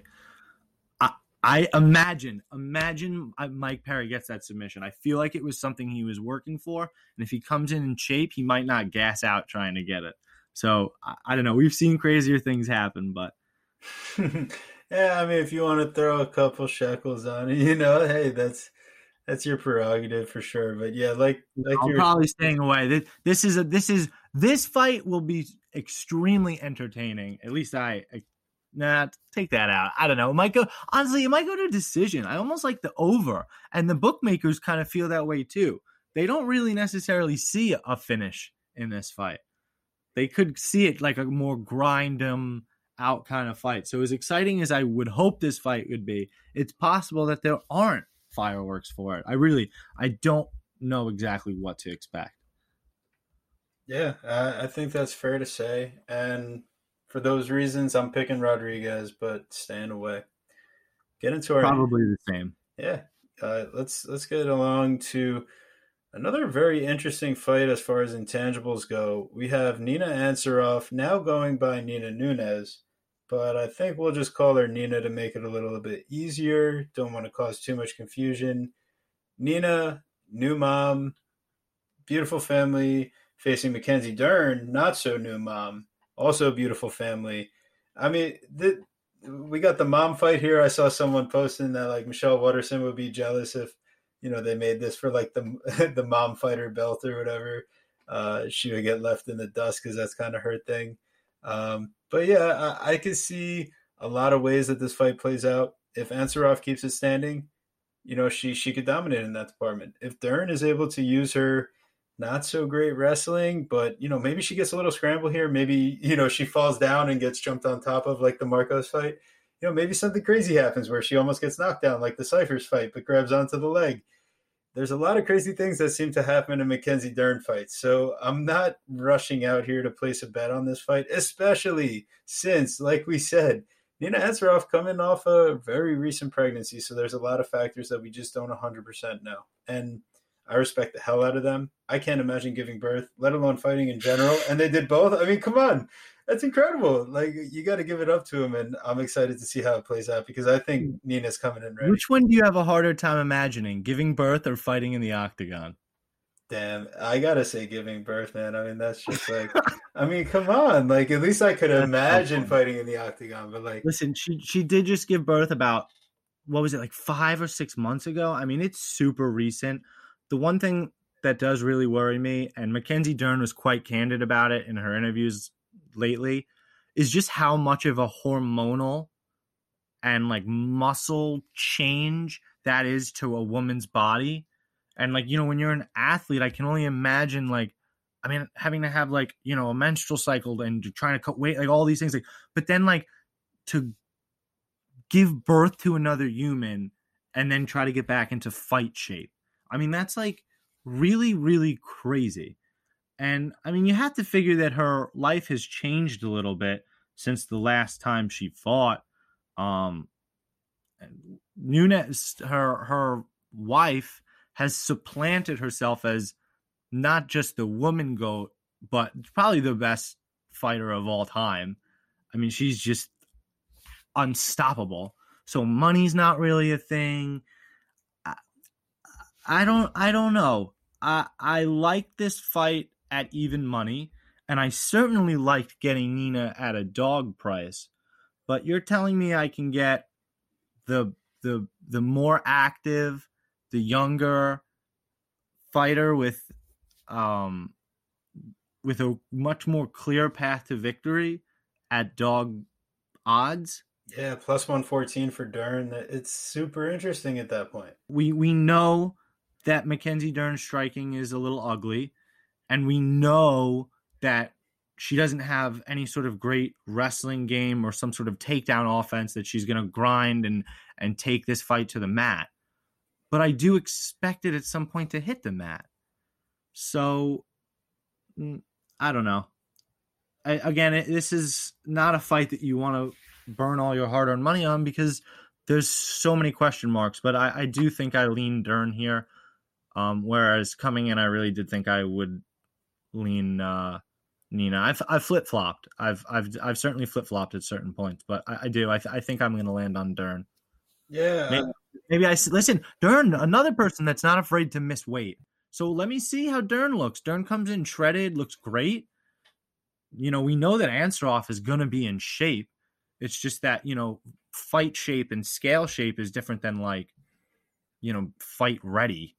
I imagine, imagine Mike Perry gets that submission. I feel like it was something he was working for. And if he comes in in shape, he might not gas out trying to get it. So, I, I don't know. We've seen crazier things happen, but. Yeah, I mean, if you want to throw a couple shekels on it, you know, hey, that's that's your prerogative for sure. But yeah, like, like I'm you're probably staying away. This, this is a, this is, this fight will be extremely entertaining. At least I, I Nah, take that out. I don't know. It might go, honestly, it might go to a decision. I almost like the over. And the bookmakers kind of feel that way too. They don't really necessarily see a finish in this fight. They could see it like a more grind 'em out kind of fight. So as exciting as I would hope this fight would be, it's possible that there aren't fireworks for it. I really, I don't know exactly what to expect. Yeah, I, I think that's fair to say. And for those reasons, I'm picking Rodriguez, but staying away. Get into our probably the same. Yeah, uh, let's let's get along to another very interesting fight as far as intangibles go. We have Nina Ansaroff now going by Nina Nunes, but I think we'll just call her Nina to make it a little bit easier. Don't want to cause too much confusion. Nina, new mom, beautiful family, facing Mackenzie Dern, not so new mom. Also a beautiful family. I mean, the, we got the mom fight here. I saw someone posting that like Michelle Watterson would be jealous if, you know, they made this for like the the mom fighter belt or whatever. Uh, she would get left in the dust because that's kind of her thing. Um, but yeah, I, I could see a lot of ways that this fight plays out. If Ansaroff keeps it standing, you know, she she could dominate in that department. If Dern is able to use her not so great wrestling, but, you know, maybe she gets a little scramble here. Maybe, you know, she falls down and gets jumped on top of like the Marcos fight. You know, maybe something crazy happens where she almost gets knocked down like the Cyphers fight, but grabs onto the leg. There's a lot of crazy things that seem to happen in Mackenzie Dern fights. So I'm not rushing out here to place a bet on this fight, especially since, like we said, Nina Ansaroff coming off a very recent pregnancy. So there's a lot of factors that we just don't one hundred percent know. And I respect the hell out of them. I can't imagine giving birth, let alone fighting in general. And they did both. I mean, come on. That's incredible. Like, you got to give it up to them. And I'm excited to see how it plays out because I think Nina's coming in ready. Which one do you have a harder time imagining, giving birth or fighting in the octagon? Damn, I got to say giving birth, man. I mean, that's just like, I mean, come on. Like, at least I could that's imagine so fighting in the octagon. But like, listen, she, she did just give birth about, what was it, like five or six months ago? I mean, it's super recent. The one thing that does really worry me, and Mackenzie Dern was quite candid about it in her interviews lately, is just how much of a hormonal and like muscle change that is to a woman's body. And like, you know, when you're an athlete, I can only imagine like, I mean, having to have like, you know, a menstrual cycle and trying to cut weight, like all these things. Like, but then like to give birth to another human and then try to get back into fight shape. I mean, that's like really, really crazy. And I mean, you have to figure that her life has changed a little bit since the last time she fought. Um, Nunes, her her wife, has supplanted herself as not just the woman goat, but probably the best fighter of all time. I mean, she's just unstoppable. So money's not really a thing. I, I don't I don't know. I I like this fight at even money, and I certainly liked getting Nina at a dog price. But you're telling me I can get the the the more active, the younger fighter with um with a much more clear path to victory at dog odds. Yeah, plus one fourteen for Dern. It's super interesting at that point. We we know that Mackenzie Dern's striking is a little ugly, and we know that she doesn't have any sort of great wrestling game or some sort of takedown offense that she's going to grind and and take this fight to the mat. But I do expect it at some point to hit the mat. So I don't know. I, again, it, this is not a fight that you want to burn all your hard-earned money on because there's so many question marks. But I, I do think I lean Dern here. Um, whereas coming in, I really did think I would lean uh, Nina. I've I've flip flopped. I've I've I've certainly flip flopped at certain points, but I, I do. I th- I think I'm going to land on Dern. Yeah. Maybe, maybe I listen. Dern, another person that's not afraid to miss weight. So let me see how Dern looks. Dern comes in shredded, looks great. You know, we know that Ansaroff is going to be in shape. It's just that, you know, fight shape and scale shape is different than like, you know, fight ready.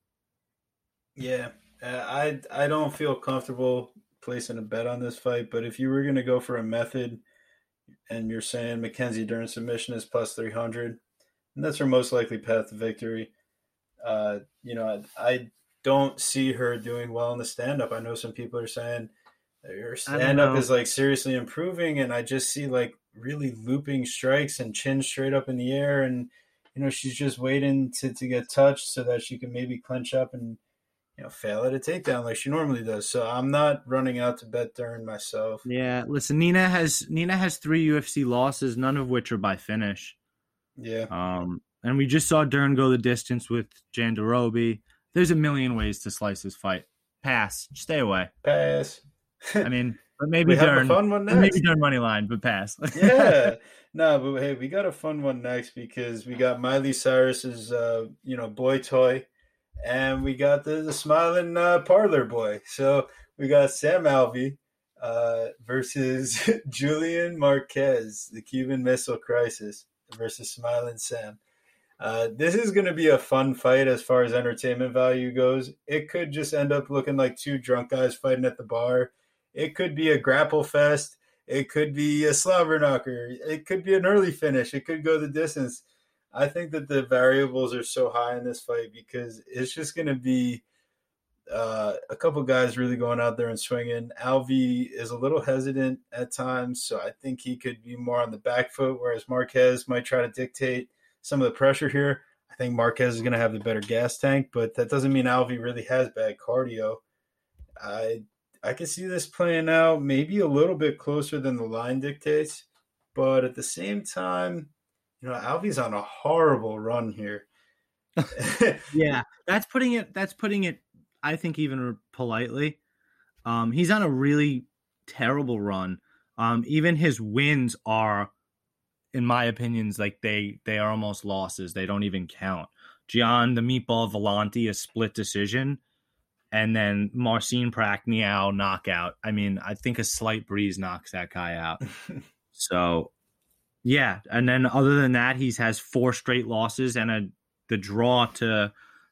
Yeah, uh, I I don't feel comfortable placing a bet on this fight, but if you were going to go for a method and you're saying Mackenzie Dern submission is plus three hundred, and that's her most likely path to victory, uh, you know, I, I don't see her doing well in the stand-up. I know some people are saying her stand-up is like seriously improving, and I just see like really looping strikes and chin straight up in the air, and you know she's just waiting to, to get touched so that she can maybe clench up and you know fail at a takedown like she normally does. So I'm not running out to bet Dern myself. Yeah, listen, Nina has Nina has three U F C losses, none of which are by finish. Yeah. Um, and we just saw Dern go the distance with Jandirobe. There's a million ways to slice this fight. Pass. Stay away. Pass. I mean, but maybe we Dern. Have a fun one next. Maybe Dern money line, but pass. Yeah. No, but hey, we got a fun one next because we got Miley Cyrus's, uh, you know, boy toy, and we got the, the smiling uh, parlor boy. So we got Sam Alvey uh, versus Julian Marquez, the Cuban Missile Crisis versus Smiling Sam. Uh, this is going to be a fun fight as far as entertainment value goes. It could just end up looking like two drunk guys fighting at the bar. It could be a grapple fest. It could be a slobber knocker. It could be an early finish. It could go the distance. I think that the variables are so high in this fight because it's just going to be uh, a couple guys really going out there and swinging. Alvey is a little hesitant at times, so I think he could be more on the back foot, whereas Marquez might try to dictate some of the pressure here. I think Marquez is going to have the better gas tank, but that doesn't mean Alvey really has bad cardio. I I can see this playing out maybe a little bit closer than the line dictates, but at the same time, you know, Alvey's on a horrible run here. Yeah, that's putting it. That's putting it. I think even politely, um, he's on a really terrible run. Um, even his wins are, in my opinions, like they they are almost losses. They don't even count. Gian the Meatball Volante, a split decision, and then Marcin Prachnio knockout. I mean, I think a slight breeze knocks that guy out. So, yeah. And then other than that, he has four straight losses and a the draw to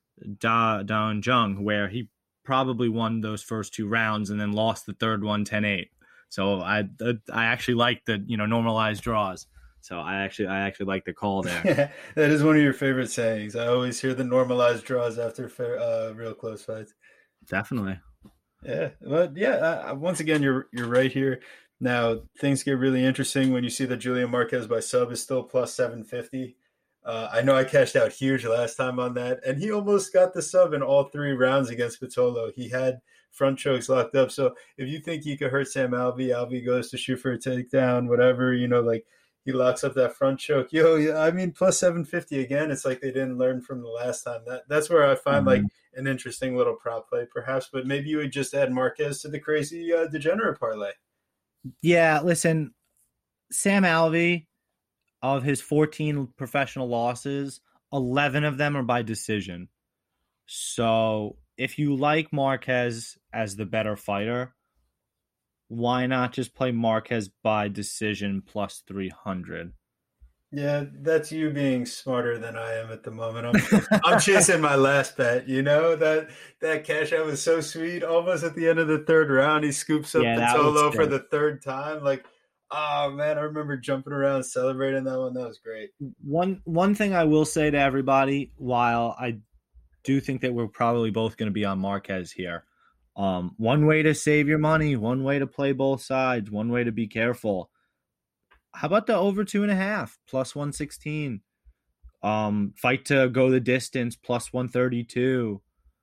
Da Dawn Jung, where he probably won those first two rounds and then lost the third one ten eight. So I I actually like the you know normalized draws. So I actually I actually like the call there. Yeah, that is one of your favorite sayings. I always hear the normalized draws after fair, uh, real close fights. Definitely. Yeah, but yeah, uh, once again, you're you're right here. Now things get really interesting when you see that Julian Marquez by sub is still plus seven fifty. Uh, I know I cashed out huge last time on that, and he almost got the sub in all three rounds against Pitolo. He had front chokes locked up. So if you think you could hurt Sam Alvey, Alvey goes to shoot for a takedown, whatever, you know, like he locks up that front choke. Yo, yeah, I mean, plus seven fifty again. It's like they didn't learn from the last time. That That's where I find Mm-hmm. like an interesting little prop play, perhaps. But maybe you would just add Marquez to the crazy uh, degenerate parlay. Yeah, listen, Sam Alvey, of his fourteen professional losses, eleven of them are by decision. So if you like Marquez as the better fighter, why not just play Marquez by decision plus three hundred? Yeah, that's you being smarter than I am at the moment. I'm I'm chasing my last bet. You know that that cash out was so sweet. Almost at the end of the third round, he scoops up Yeah, that was Pitolo for sick. the third time. Like, oh man, I remember jumping around celebrating that one. That was great. One one thing I will say to everybody, while I do think that we're probably both going to be on Marquez here, um, one way to save your money, one way to play both sides, one way to be careful. How about the over two and a half plus one sixteen? Um, fight to go the distance plus one thirty-two.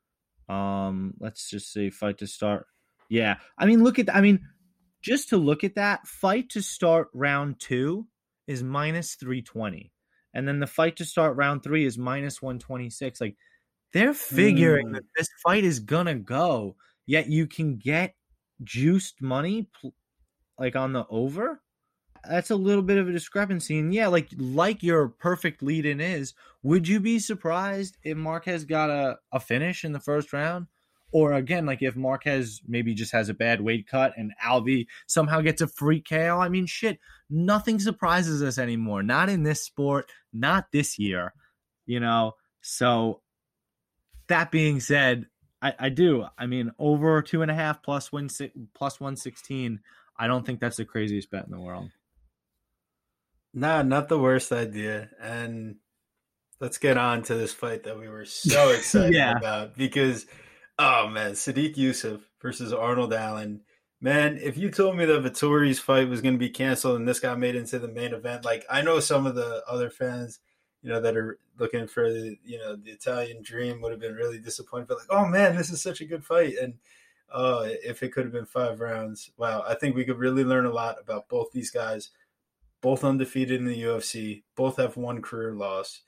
Um, let's just see, fight to start. Yeah, I mean, look at. I mean, just to look at that, fight to start round two is minus three twenty, and then the fight to start round three is minus one twenty-six. Like they're figuring Mm. that this fight is gonna go, yet you can get juiced money like on the over. That's a little bit of a discrepancy. And yeah, like like your perfect lead in is, would you be surprised if Marquez got a, a finish in the first round? Or again, like if Marquez maybe just has a bad weight cut and Alvey somehow gets a free K O. I mean, shit, nothing surprises us anymore. Not in this sport, not this year, you know? So that being said, I, I do. I mean, over two and a half plus one, plus one sixteen, I don't think that's the craziest bet in the world. Nah, not the worst idea. And let's get on to this fight that we were so excited Yeah. about because, oh man, Sadiq Yusuff versus Arnold Allen. Man, if you told me that Vettori's fight was going to be canceled and this got made into the main event, like I know some of the other fans, you know, that are looking for the, you know, the Italian dream would have been really disappointed. But like, oh man, this is such a good fight. And uh, if it could have been five rounds, wow, I think we could really learn a lot about both these guys. Both undefeated in the U F C. Both have one career loss.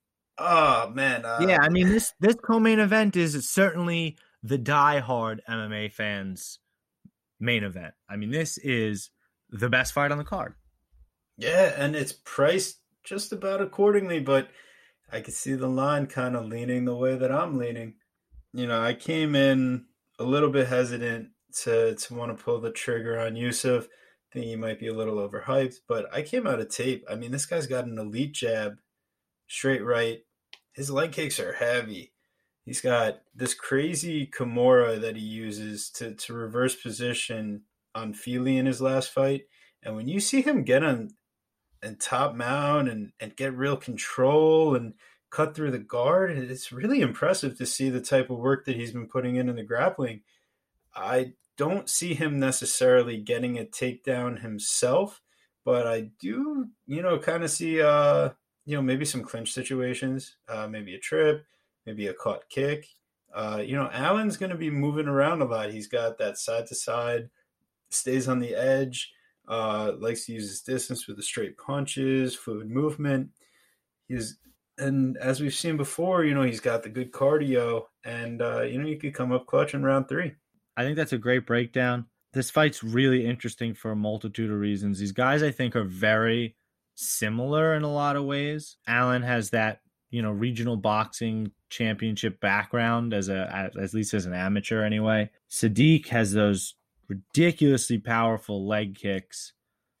Oh man. Uh, yeah, I mean this this co-main event is certainly the diehard M M A fans' main event. I mean, this is the best fight on the card. Yeah, and it's priced just about accordingly, but I could see the line kind of leaning the way that I'm leaning. You know, I came in a little bit hesitant to to want to pull the trigger on Yusuff. Think he might be a little overhyped, but I came out of tape. I mean, this guy's got an elite jab, straight right. His leg kicks are heavy. He's got this crazy Kimura that he uses to, to reverse position on Feely in his last fight. And when you see him get on and top mount and, and get real control and cut through the guard, it's really impressive to see the type of work that he's been putting in in the grappling. I don't see him necessarily getting a takedown himself, but I do, you know, kind of see, uh, you know, maybe some clinch situations, uh, maybe a trip, maybe a caught kick. Uh, you know, Allen's going to be moving around a lot. He's got that side to side, stays on the edge, uh, likes to use his distance with the straight punches, fluid movement. He's, and as we've seen before, you know, he's got the good cardio, and, uh, you know, he could come up clutch in round three. I think that's a great breakdown. This fight's really interesting for a multitude of reasons. These guys, I think, are very similar in a lot of ways. Allen has that, you know, regional boxing championship background as a, at least as an amateur anyway. Sadiq has those ridiculously powerful leg kicks,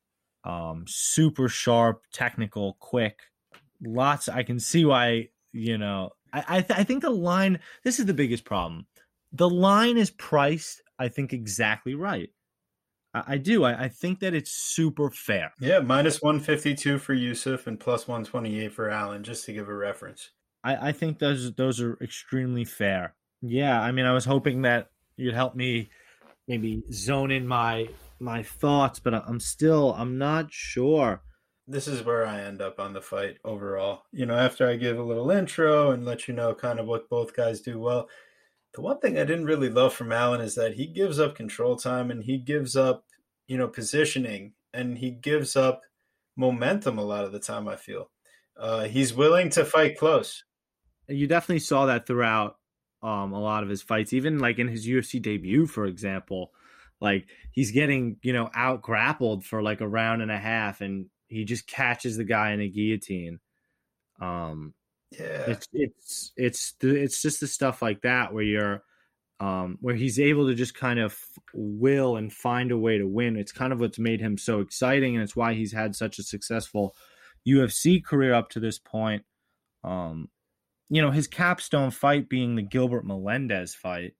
um, super sharp, technical, quick. Lots. I can see why, you know, I I, th- I think the line. This is the biggest problem. The line is priced, I think, exactly right. I, I do. I, I think that it's super fair. Yeah, minus one fifty-two for Yusuff and plus one twenty-eight for Allen, just to give a reference. I, I think those those are extremely fair. Yeah, I mean, I was hoping that you'd help me maybe zone in my my thoughts, but I'm still, I'm not sure. This is where I end up on the fight overall. You know, after I give a little intro and let you know kind of what both guys do well, The one thing I didn't really love from Allen is that he gives up control time and he gives up, you know, positioning and he gives up momentum a lot of the time, I feel. Uh, he's willing to fight close. You definitely saw that throughout um, a lot of his fights, even like in his U F C debut, for example. Like he's getting, you know, out grappled for like a round and a half, and he just catches the guy in a guillotine. Um, Yeah. it's it's it's it's just the stuff like that where you're um, where he's able to just kind of will and find a way to win. It's kind of what's made him so exciting, and it's why he's had such a successful U F C career up to this point. Um, you know, his capstone fight being the Gilbert Melendez fight.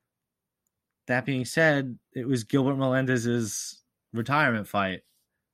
That being said, it was Gilbert Melendez's retirement fight.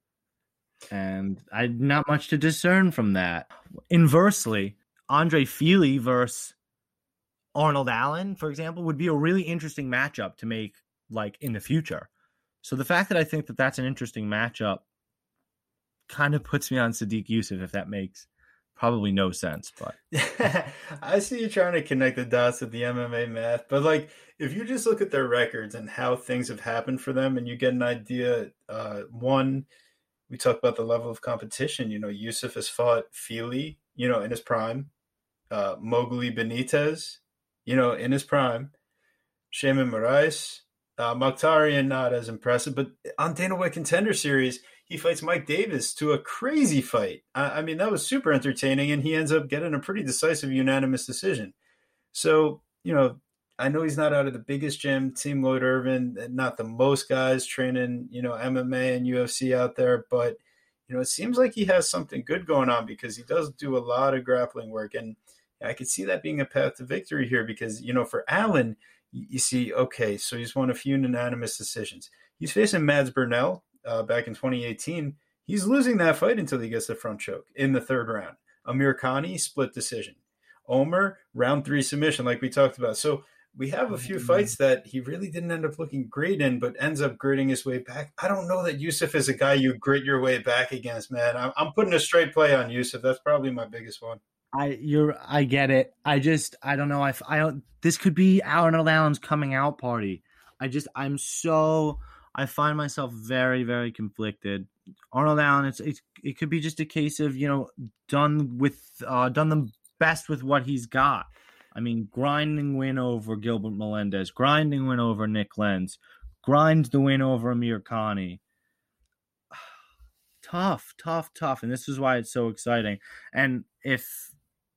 And I not much to discern from that. Inversely, Andre Fili versus Arnold Allen, for example, would be a really interesting matchup to make like in the future. So the fact that I think that that's an interesting matchup kind of puts me on Sodiq Yusuff, if that makes probably no sense, but I see you trying to connect the dots with the M M A math, but like if you just look at their records and how things have happened for them, and you get an idea. Uh, one, we talk about the level of competition. You know, Yusuff has fought Fili, you know, in his prime, uh, Mowgli Benitez, you know, in his prime, Shaman Moraes, uh, Mokhtarian, not as impressive, but on Dana White Contender Series, he fights Mike Davis to a crazy fight. I, I mean, that was super entertaining, and he ends up getting a pretty decisive unanimous decision. So, you know, I know he's not out of the biggest gym, Team Lloyd Irvin, not the most guys training, you know, M M A and U F C out there, but, you know, it seems like he has something good going on because he does do a lot of grappling work. And I could see that being a path to victory here because, you know, for Allen, you see, okay, so he's won a few unanimous decisions. He's facing Mads Burnell uh, back in twenty eighteen. He's losing that fight until he gets the front choke in the third round. Amir Khani, split decision. Omer, round three submission, like we talked about. So we have a few fights that he really didn't end up looking great in, but ends up gritting his way back. I don't know that Yusuff is a guy you grit your way back against, man. I'm, I'm putting a straight play on Yusuff. That's probably my biggest one. I you're I get it. I just I don't know. I I don't. This could be Arnold Allen's coming out party. I just I'm so I find myself very very conflicted. Arnold Allen, it's, it's it could be just a case of, you know, done with uh, done the best with what he's got. I mean, grinding win over Gilbert Melendez, grinding win over Nick Lenz, grind the win over Amir Khani. Tough, tough, tough, and this is why it's so exciting. And if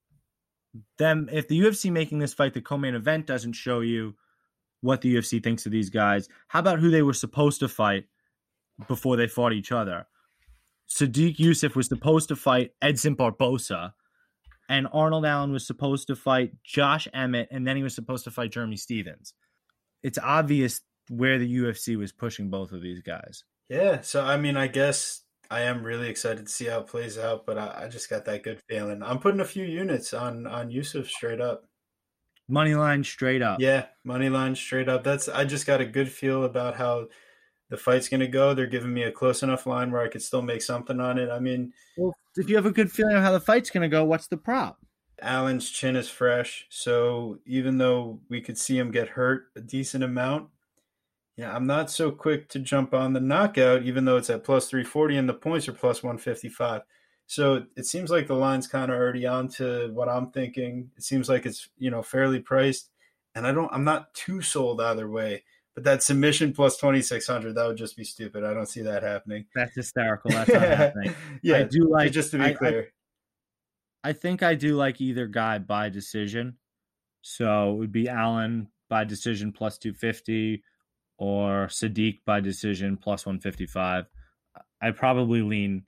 them, if the U F C making this fight the co-main event doesn't show you what the U F C thinks of these guys, how about who they were supposed to fight before they fought each other? Sodiq Yusuff was supposed to fight Edson Barbosa, and Arnold Allen was supposed to fight Josh Emmett, and then he was supposed to fight Jeremy Stevens. It's obvious where the U F C was pushing both of these guys. Yeah, so I mean, I guess I am really excited to see how it plays out, but I, I just got that good feeling. I'm putting a few units on on Yusuff straight up. Money line straight up. Yeah, money line straight up. That's I just got a good feel about how the fight's going to go. They're giving me a close enough line where I could still make something on it. I mean, well, if you have a good feeling of how the fight's going to go, what's the prop? Allen's chin is fresh, so even though we could see him get hurt a decent amount, yeah, I'm not so quick to jump on the knockout, even though it's at plus three forty and the points are plus one fifty-five. So it seems like the line's kind of already on to what I'm thinking. It seems like it's, you know, fairly priced, and I don't, I'm not too sold either way. But that submission plus twenty-six hundred, that would just be stupid. I don't see that happening. That's hysterical. That's not happening. Yeah, I do like, just to be I, clear. I, I think I do like either guy by decision. So it would be Allen by decision plus two fifty or Sodiq by decision plus one fifty-five. I'd probably lean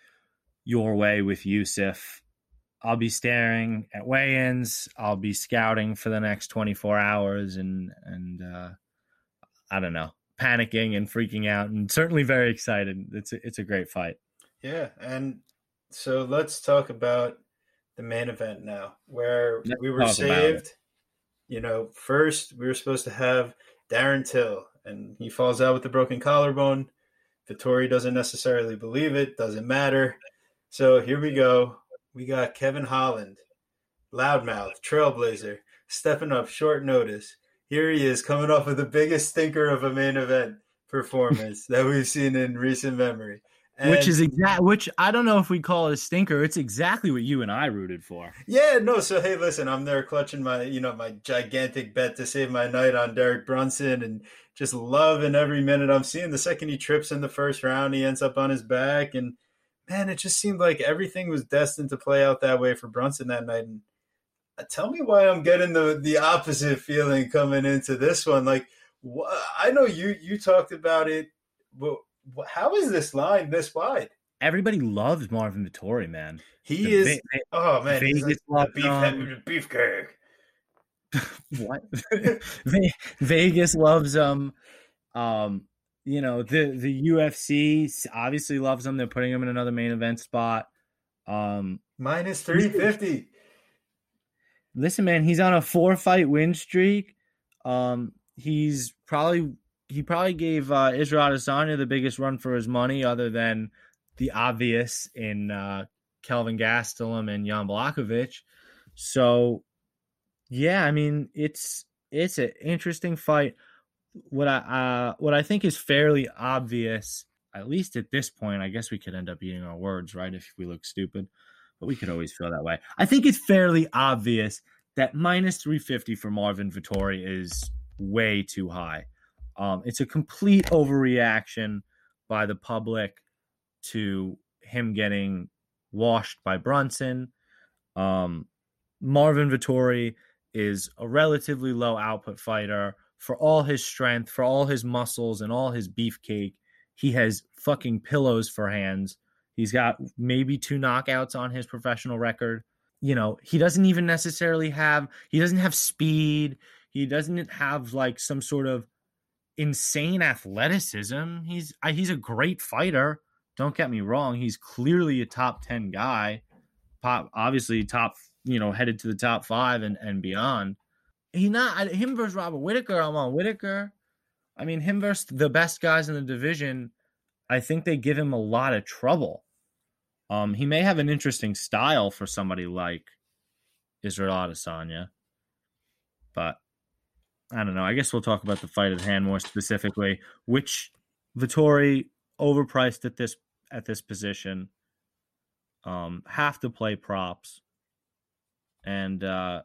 your way with Yusuff. I'll be staring at weigh-ins. I'll be scouting for the next twenty-four hours and, and, uh, I don't know, panicking and freaking out, and certainly very excited. It's a, it's a great fight. Yeah, and so let's talk about the main event now, where Let's we were saved. You know, first we were supposed to have Darren Till, and he falls out with a broken collarbone. Vettori doesn't necessarily believe it, doesn't matter. So here we go. We got Kevin Holland, loudmouth, trailblazer, stepping up short notice. here he is coming off of the biggest stinker of a main event performance that we've seen in recent memory. Which And is exact. Which I don't know if we call it a stinker. It's exactly what you and I rooted for. yeah, no, so hey, listen, I'm there clutching my, you know, my gigantic bet to save my night on Derek Brunson and just loving every minute I'm seeing. The second he trips in the first round, he ends up on his back. And man, it just seemed like everything was destined to play out that way for Brunson that night. And uh, tell me why I'm getting the the opposite feeling coming into this one. Like, wh- I know you you talked about it, but wh- how is this line this wide? Everybody loves Marvin Vettori, man. He The is. Ve- Oh man, he's Vegas like the loves beef um, the beefcake. what? Ve- Vegas loves um um you know the the U F C obviously loves them. They're putting him in another main event spot. Um, Minus he's- three fifty. listen, man, he's on a four fight win streak. Um, he's probably he probably gave uh, Israel Adesanya the biggest run for his money, other than the obvious in uh, Kelvin Gastelum and Jan Blachowicz. So, yeah, I mean, it's it's an interesting fight. What I uh, what I think is fairly obvious, at least at this point. I guess we could end up eating our words, right? If we look stupid, but we could always feel that way. I think it's fairly obvious that minus three fifty for Marvin Vettori is way too high. Um, it's a complete overreaction by the public to him getting washed by Brunson. Um, Marvin Vettori is a relatively low output fighter. For all his strength, for all his muscles, and all his beefcake, he has fucking pillows for hands. He's got maybe two knockouts on his professional record. You know, he doesn't even necessarily have, he doesn't have speed. He doesn't have like some sort of insane athleticism. He's he's a great fighter. Don't get me wrong. He's clearly a top ten guy. Pop, obviously top, you know, headed to the top five and, and beyond. He not him versus Robert Whitaker. I'm on Whitaker. I mean, him versus the best guys in the division. I think they give him a lot of trouble. Um, he may have an interesting style for somebody like Israel Adesanya, but I don't know. I guess we'll talk about the fight at hand more specifically. Which Vettori overpriced at this at this position. Um, have to play props, and uh,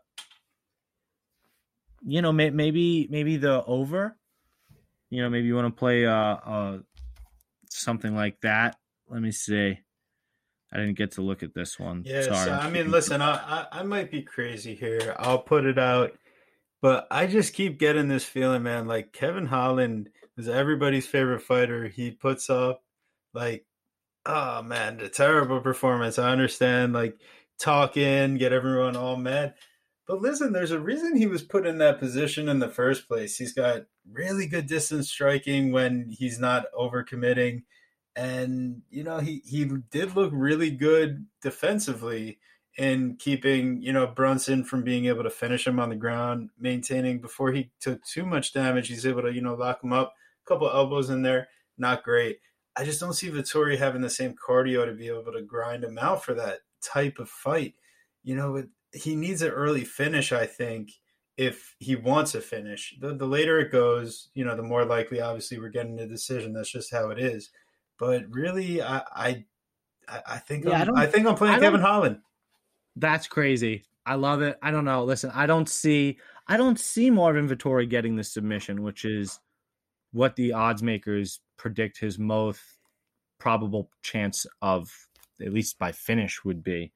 you know, may, maybe maybe the over. You know, maybe you want to play uh, uh something like that. Let me see. I didn't get to look at this one. Yeah, Sorry. so I mean, listen, I, I I might be crazy here. I'll put it out, but I just keep getting this feeling, man. Like Kevin Holland is everybody's favorite fighter. He puts up like, oh man, a terrible performance. I understand, like talking, get everyone all mad. But listen, there's a reason he was put in that position in the first place. He's got really good distance striking when he's not overcommitting. And, you know, he, he did look really good defensively in keeping, you know, Brunson from being able to finish him on the ground, maintaining before he took too much damage. He's able to, you know, lock him up. A couple elbows in there, not great. I just don't see Vettori having the same cardio to be able to grind him out for that type of fight. You know, it, he needs an early finish, I think, if he wants a finish. The, the later it goes, you know, the more likely, obviously, we're getting a decision. That's just how it is. But really, I I, I think Yeah, I I'm, don't- I think I'm playing I don't- Kevin Holland. That's crazy. I love it. I don't know. Listen, I don't see I don't see Marvin Vettori getting the submission, which is what the odds makers predict his most probable chance of, at least by finish, would be.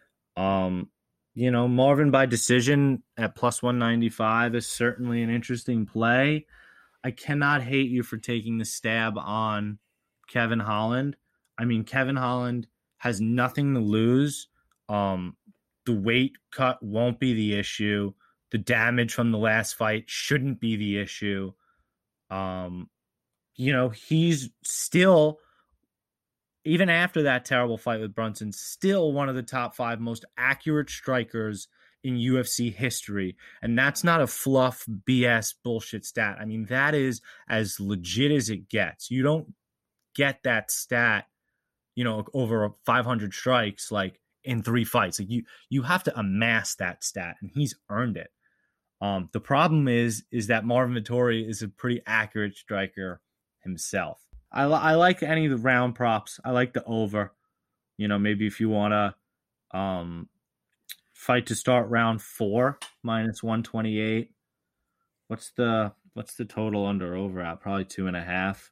Um, you know, Marvin by decision at plus one ninety-five is certainly an interesting play. I cannot hate you for taking the stab on Kevin Holland. I mean, Kevin Holland has nothing to lose. Um, the weight cut won't be the issue. The damage from the last fight shouldn't be the issue. Um, you know, he's still, even after that terrible fight with Brunson, still one of the top five most accurate strikers in U F C history. And that's not a fluff B S bullshit stat. I mean, that is as legit as it gets. You don't get that stat, you know, over five hundred strikes, like in three fights. Like you, you have to amass that stat, and he's earned it. Um, the problem is is that Marvin Vettori is a pretty accurate striker himself. I, li- I like any of the round props. I like the over. You know, maybe if you want to um, fight to start round four, minus one twenty-eight. What's the what's the total under over at? Probably two and a half.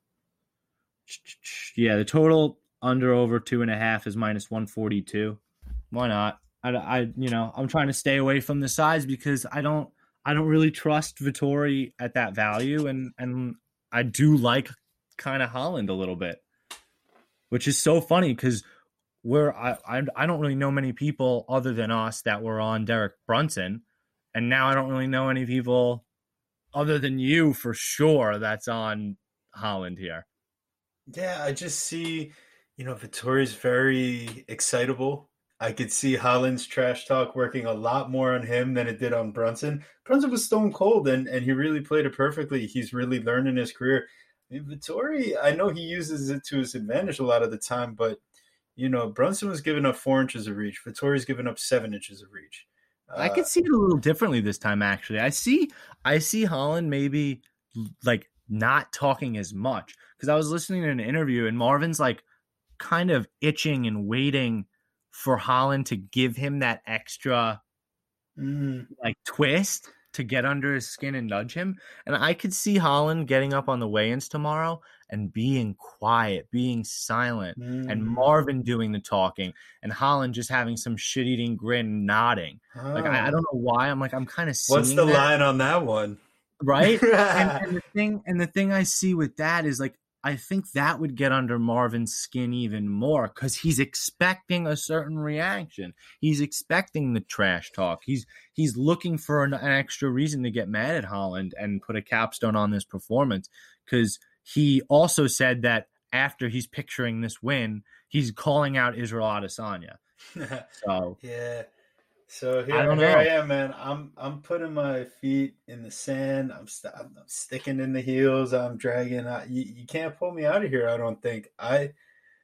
Yeah, the total under over two and a half is minus one forty-two. Why not? I, I you know I'm trying to stay away from the size because I don't I don't really trust Vettori at that value, and and I do like kind of Haaland a little bit, which is so funny because we're I, I I don't really know many people other than us that were on Derek Brunson, and now I don't really know any people other than you for sure that's on Haaland here. Yeah, I just see, you know, Vittori's very excitable. I could see Haaland's trash talk working a lot more on him than it did on Brunson. Brunson was stone cold, and, and he really played it perfectly. He's really learned in his career. I mean, Vittori, I know he uses it to his advantage a lot of the time, but, you know, Brunson was giving up four inches of reach. Vittori's giving up seven inches of reach. Uh, I could see it a little differently this time, actually. I see I see Haaland maybe, like, not talking as much. Because I was listening to an interview, and Marvin's, like, kind of itching and waiting for Haaland to give him that extra mm. like twist to get under his skin and nudge him. And I could see Haaland getting up on the weigh-ins tomorrow and being quiet, being silent, Mm. and Marvin doing the talking, and Haaland just having some shit-eating grin, nodding. Oh. Like I, I don't know why. I'm like I'm kind of seeing What's the that, line on that one? right? and, and the thing, and the thing I see with that is like I think that would get under Marvin's skin even more because he's expecting a certain reaction. He's expecting the trash talk. He's he's looking for an, an extra reason to get mad at Haaland and put a capstone on this performance because he also said that after he's picturing this win, he's calling out Israel Adesanya. So yeah. So here I I, don't here know. I am, man. I'm I'm putting my feet in the sand. I'm st- I'm sticking in the heels. I'm dragging. I, you, you can't pull me out of here. I don't think. I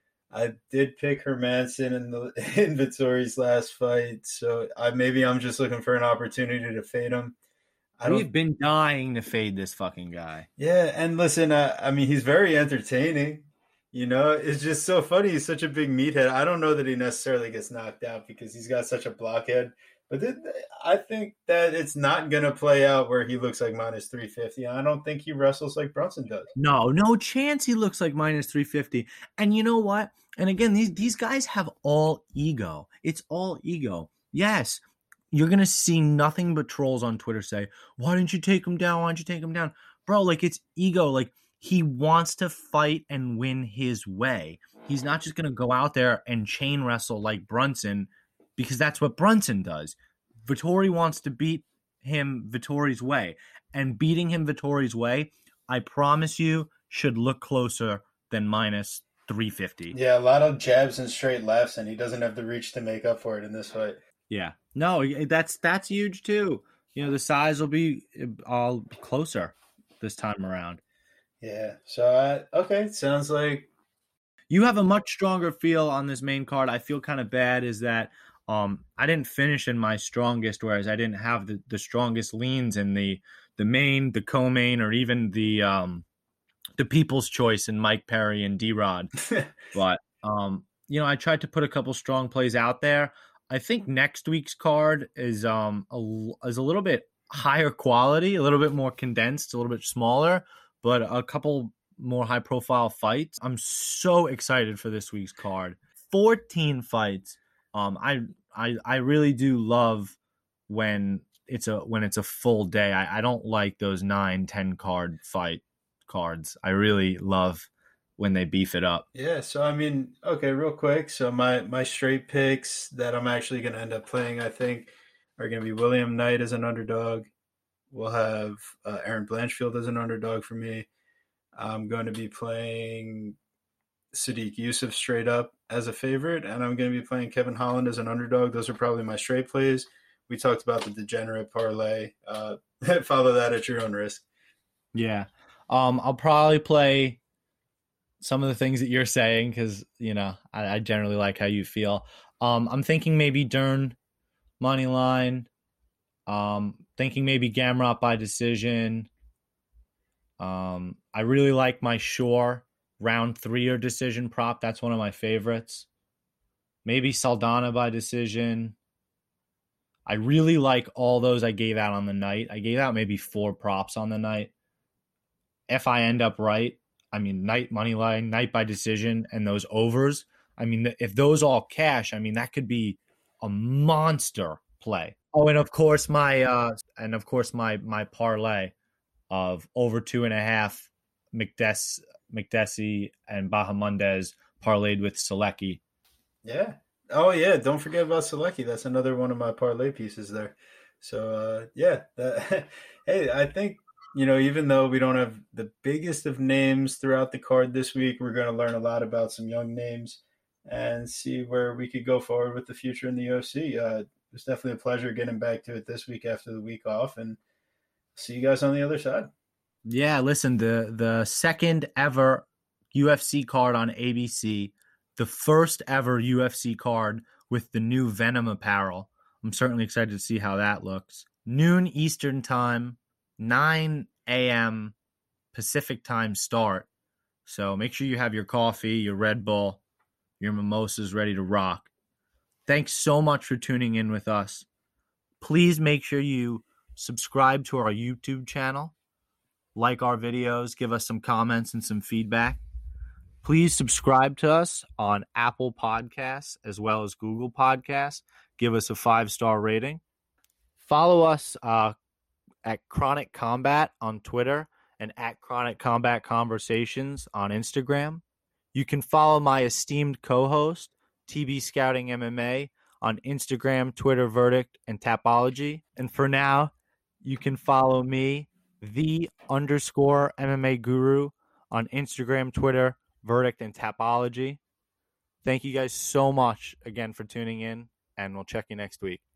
I did pick Hermanson in the in Vittori's last fight, so I maybe I'm just looking for an opportunity to fade him. I We've don't. been dying to fade this fucking guy. Yeah, and listen, I, I mean, he's very entertaining. You know, it's just so funny. He's such a big meathead. I don't know that he necessarily gets knocked out because he's got such a blockhead. But th- I think that it's not going to play out where he looks like minus three fifty. I don't think he wrestles like Brunson does. No, no chance he looks like minus three fifty. And you know what? And again, these, these guys have all ego. It's all ego. Yes, you're going to see nothing but trolls on Twitter say, why didn't you take him down? Why didn't you take him down? Bro, like it's ego. Like he wants to fight and win his way. He's not just going to go out there and chain wrestle like Brunson because that's what Brunson does. Vettori wants to beat him Vittori's way. And beating him Vittori's way, I promise you, should look closer than minus three fifty. Yeah, a lot of jabs and straight lefts, and he doesn't have the reach to make up for it in this fight. Yeah. No, that's that's huge too. You know, the size will be all closer this time around. Yeah. So, I, okay, sounds like you have a much stronger feel on this main card. I feel kind of bad is that um, I didn't finish in my strongest, whereas I didn't have the, the strongest leans in the the main, the co-main, or even the um, the People's Choice in Mike Perry and D-Rod. But, um, you know, I tried to put a couple strong plays out there. I think next week's card is um a, is a little bit higher quality, a little bit more condensed, a little bit smaller, but a couple more high-profile fights. I'm so excited for this week's card. fourteen fights. Um, I I I really do love when it's a when it's a full day. I, I don't like those nine, ten card fight cards. I really love when they beef it up. Yeah, so I mean, okay, real quick. So my my straight picks that I'm actually going to end up playing, I think, are going to be William Knight as an underdog. We'll have uh, Aaron Blanchfield as an underdog for me. I'm going to be playing Sadiq Yusuf straight up as a favorite, and I'm going to be playing Kevin Holland as an underdog. Those are probably my straight plays. We talked about the degenerate parlay. Uh, follow that at your own risk. Yeah. Um, I'll probably play some of the things that you're saying because, you know, I, I generally like how you feel. Um, I'm thinking maybe Dern money line. Um, Thinking maybe Gamrot by decision. Um, I really like my Shore round three or decision prop. That's one of my favorites. Maybe Saldana by decision. I really like all those I gave out on the night. I gave out maybe four props on the night. If I end up right, I mean, night money line, night by decision, and those overs. I mean, if those all cash, I mean, that could be a monster play. Oh, and of course my uh, and of course my my parlay of over two and a half McDes McDessie and Bahamondes parlayed with Selecki. Yeah. Oh yeah. Don't forget about Selecki. That's another one of my parlay pieces there. So uh, yeah. That, hey, I think you know even though we don't have the biggest of names throughout the card this week, we're going to learn a lot about some young names and see where we could go forward with the future in the U F C. Uh, it was definitely a pleasure getting back to it this week after the week off, and see you guys on the other side. Yeah, listen, the the second ever U F C card on A B C, the first ever U F C card with the new Venom apparel. I'm certainly excited to see how that looks. Noon Eastern time, nine a.m. Pacific time start. So make sure you have your coffee, your Red Bull, your mimosas ready to rock. Thanks so much for tuning in with us. Please make sure you subscribe to our YouTube channel, like our videos, give us some comments and some feedback. Please subscribe to us on Apple Podcasts as well as Google Podcasts. Give us a five-star rating. Follow us uh, at Chronic Combat on Twitter and at Chronic Combat Conversations on Instagram. You can follow my esteemed co-host, T B Scouting M M A, on Instagram, Twitter, Verdict, and Tapology. And for now, you can follow me, the underscore M M A Guru, on Instagram, Twitter, Verdict, and Tapology. Thank you guys so much again for tuning in, and we'll check you next week.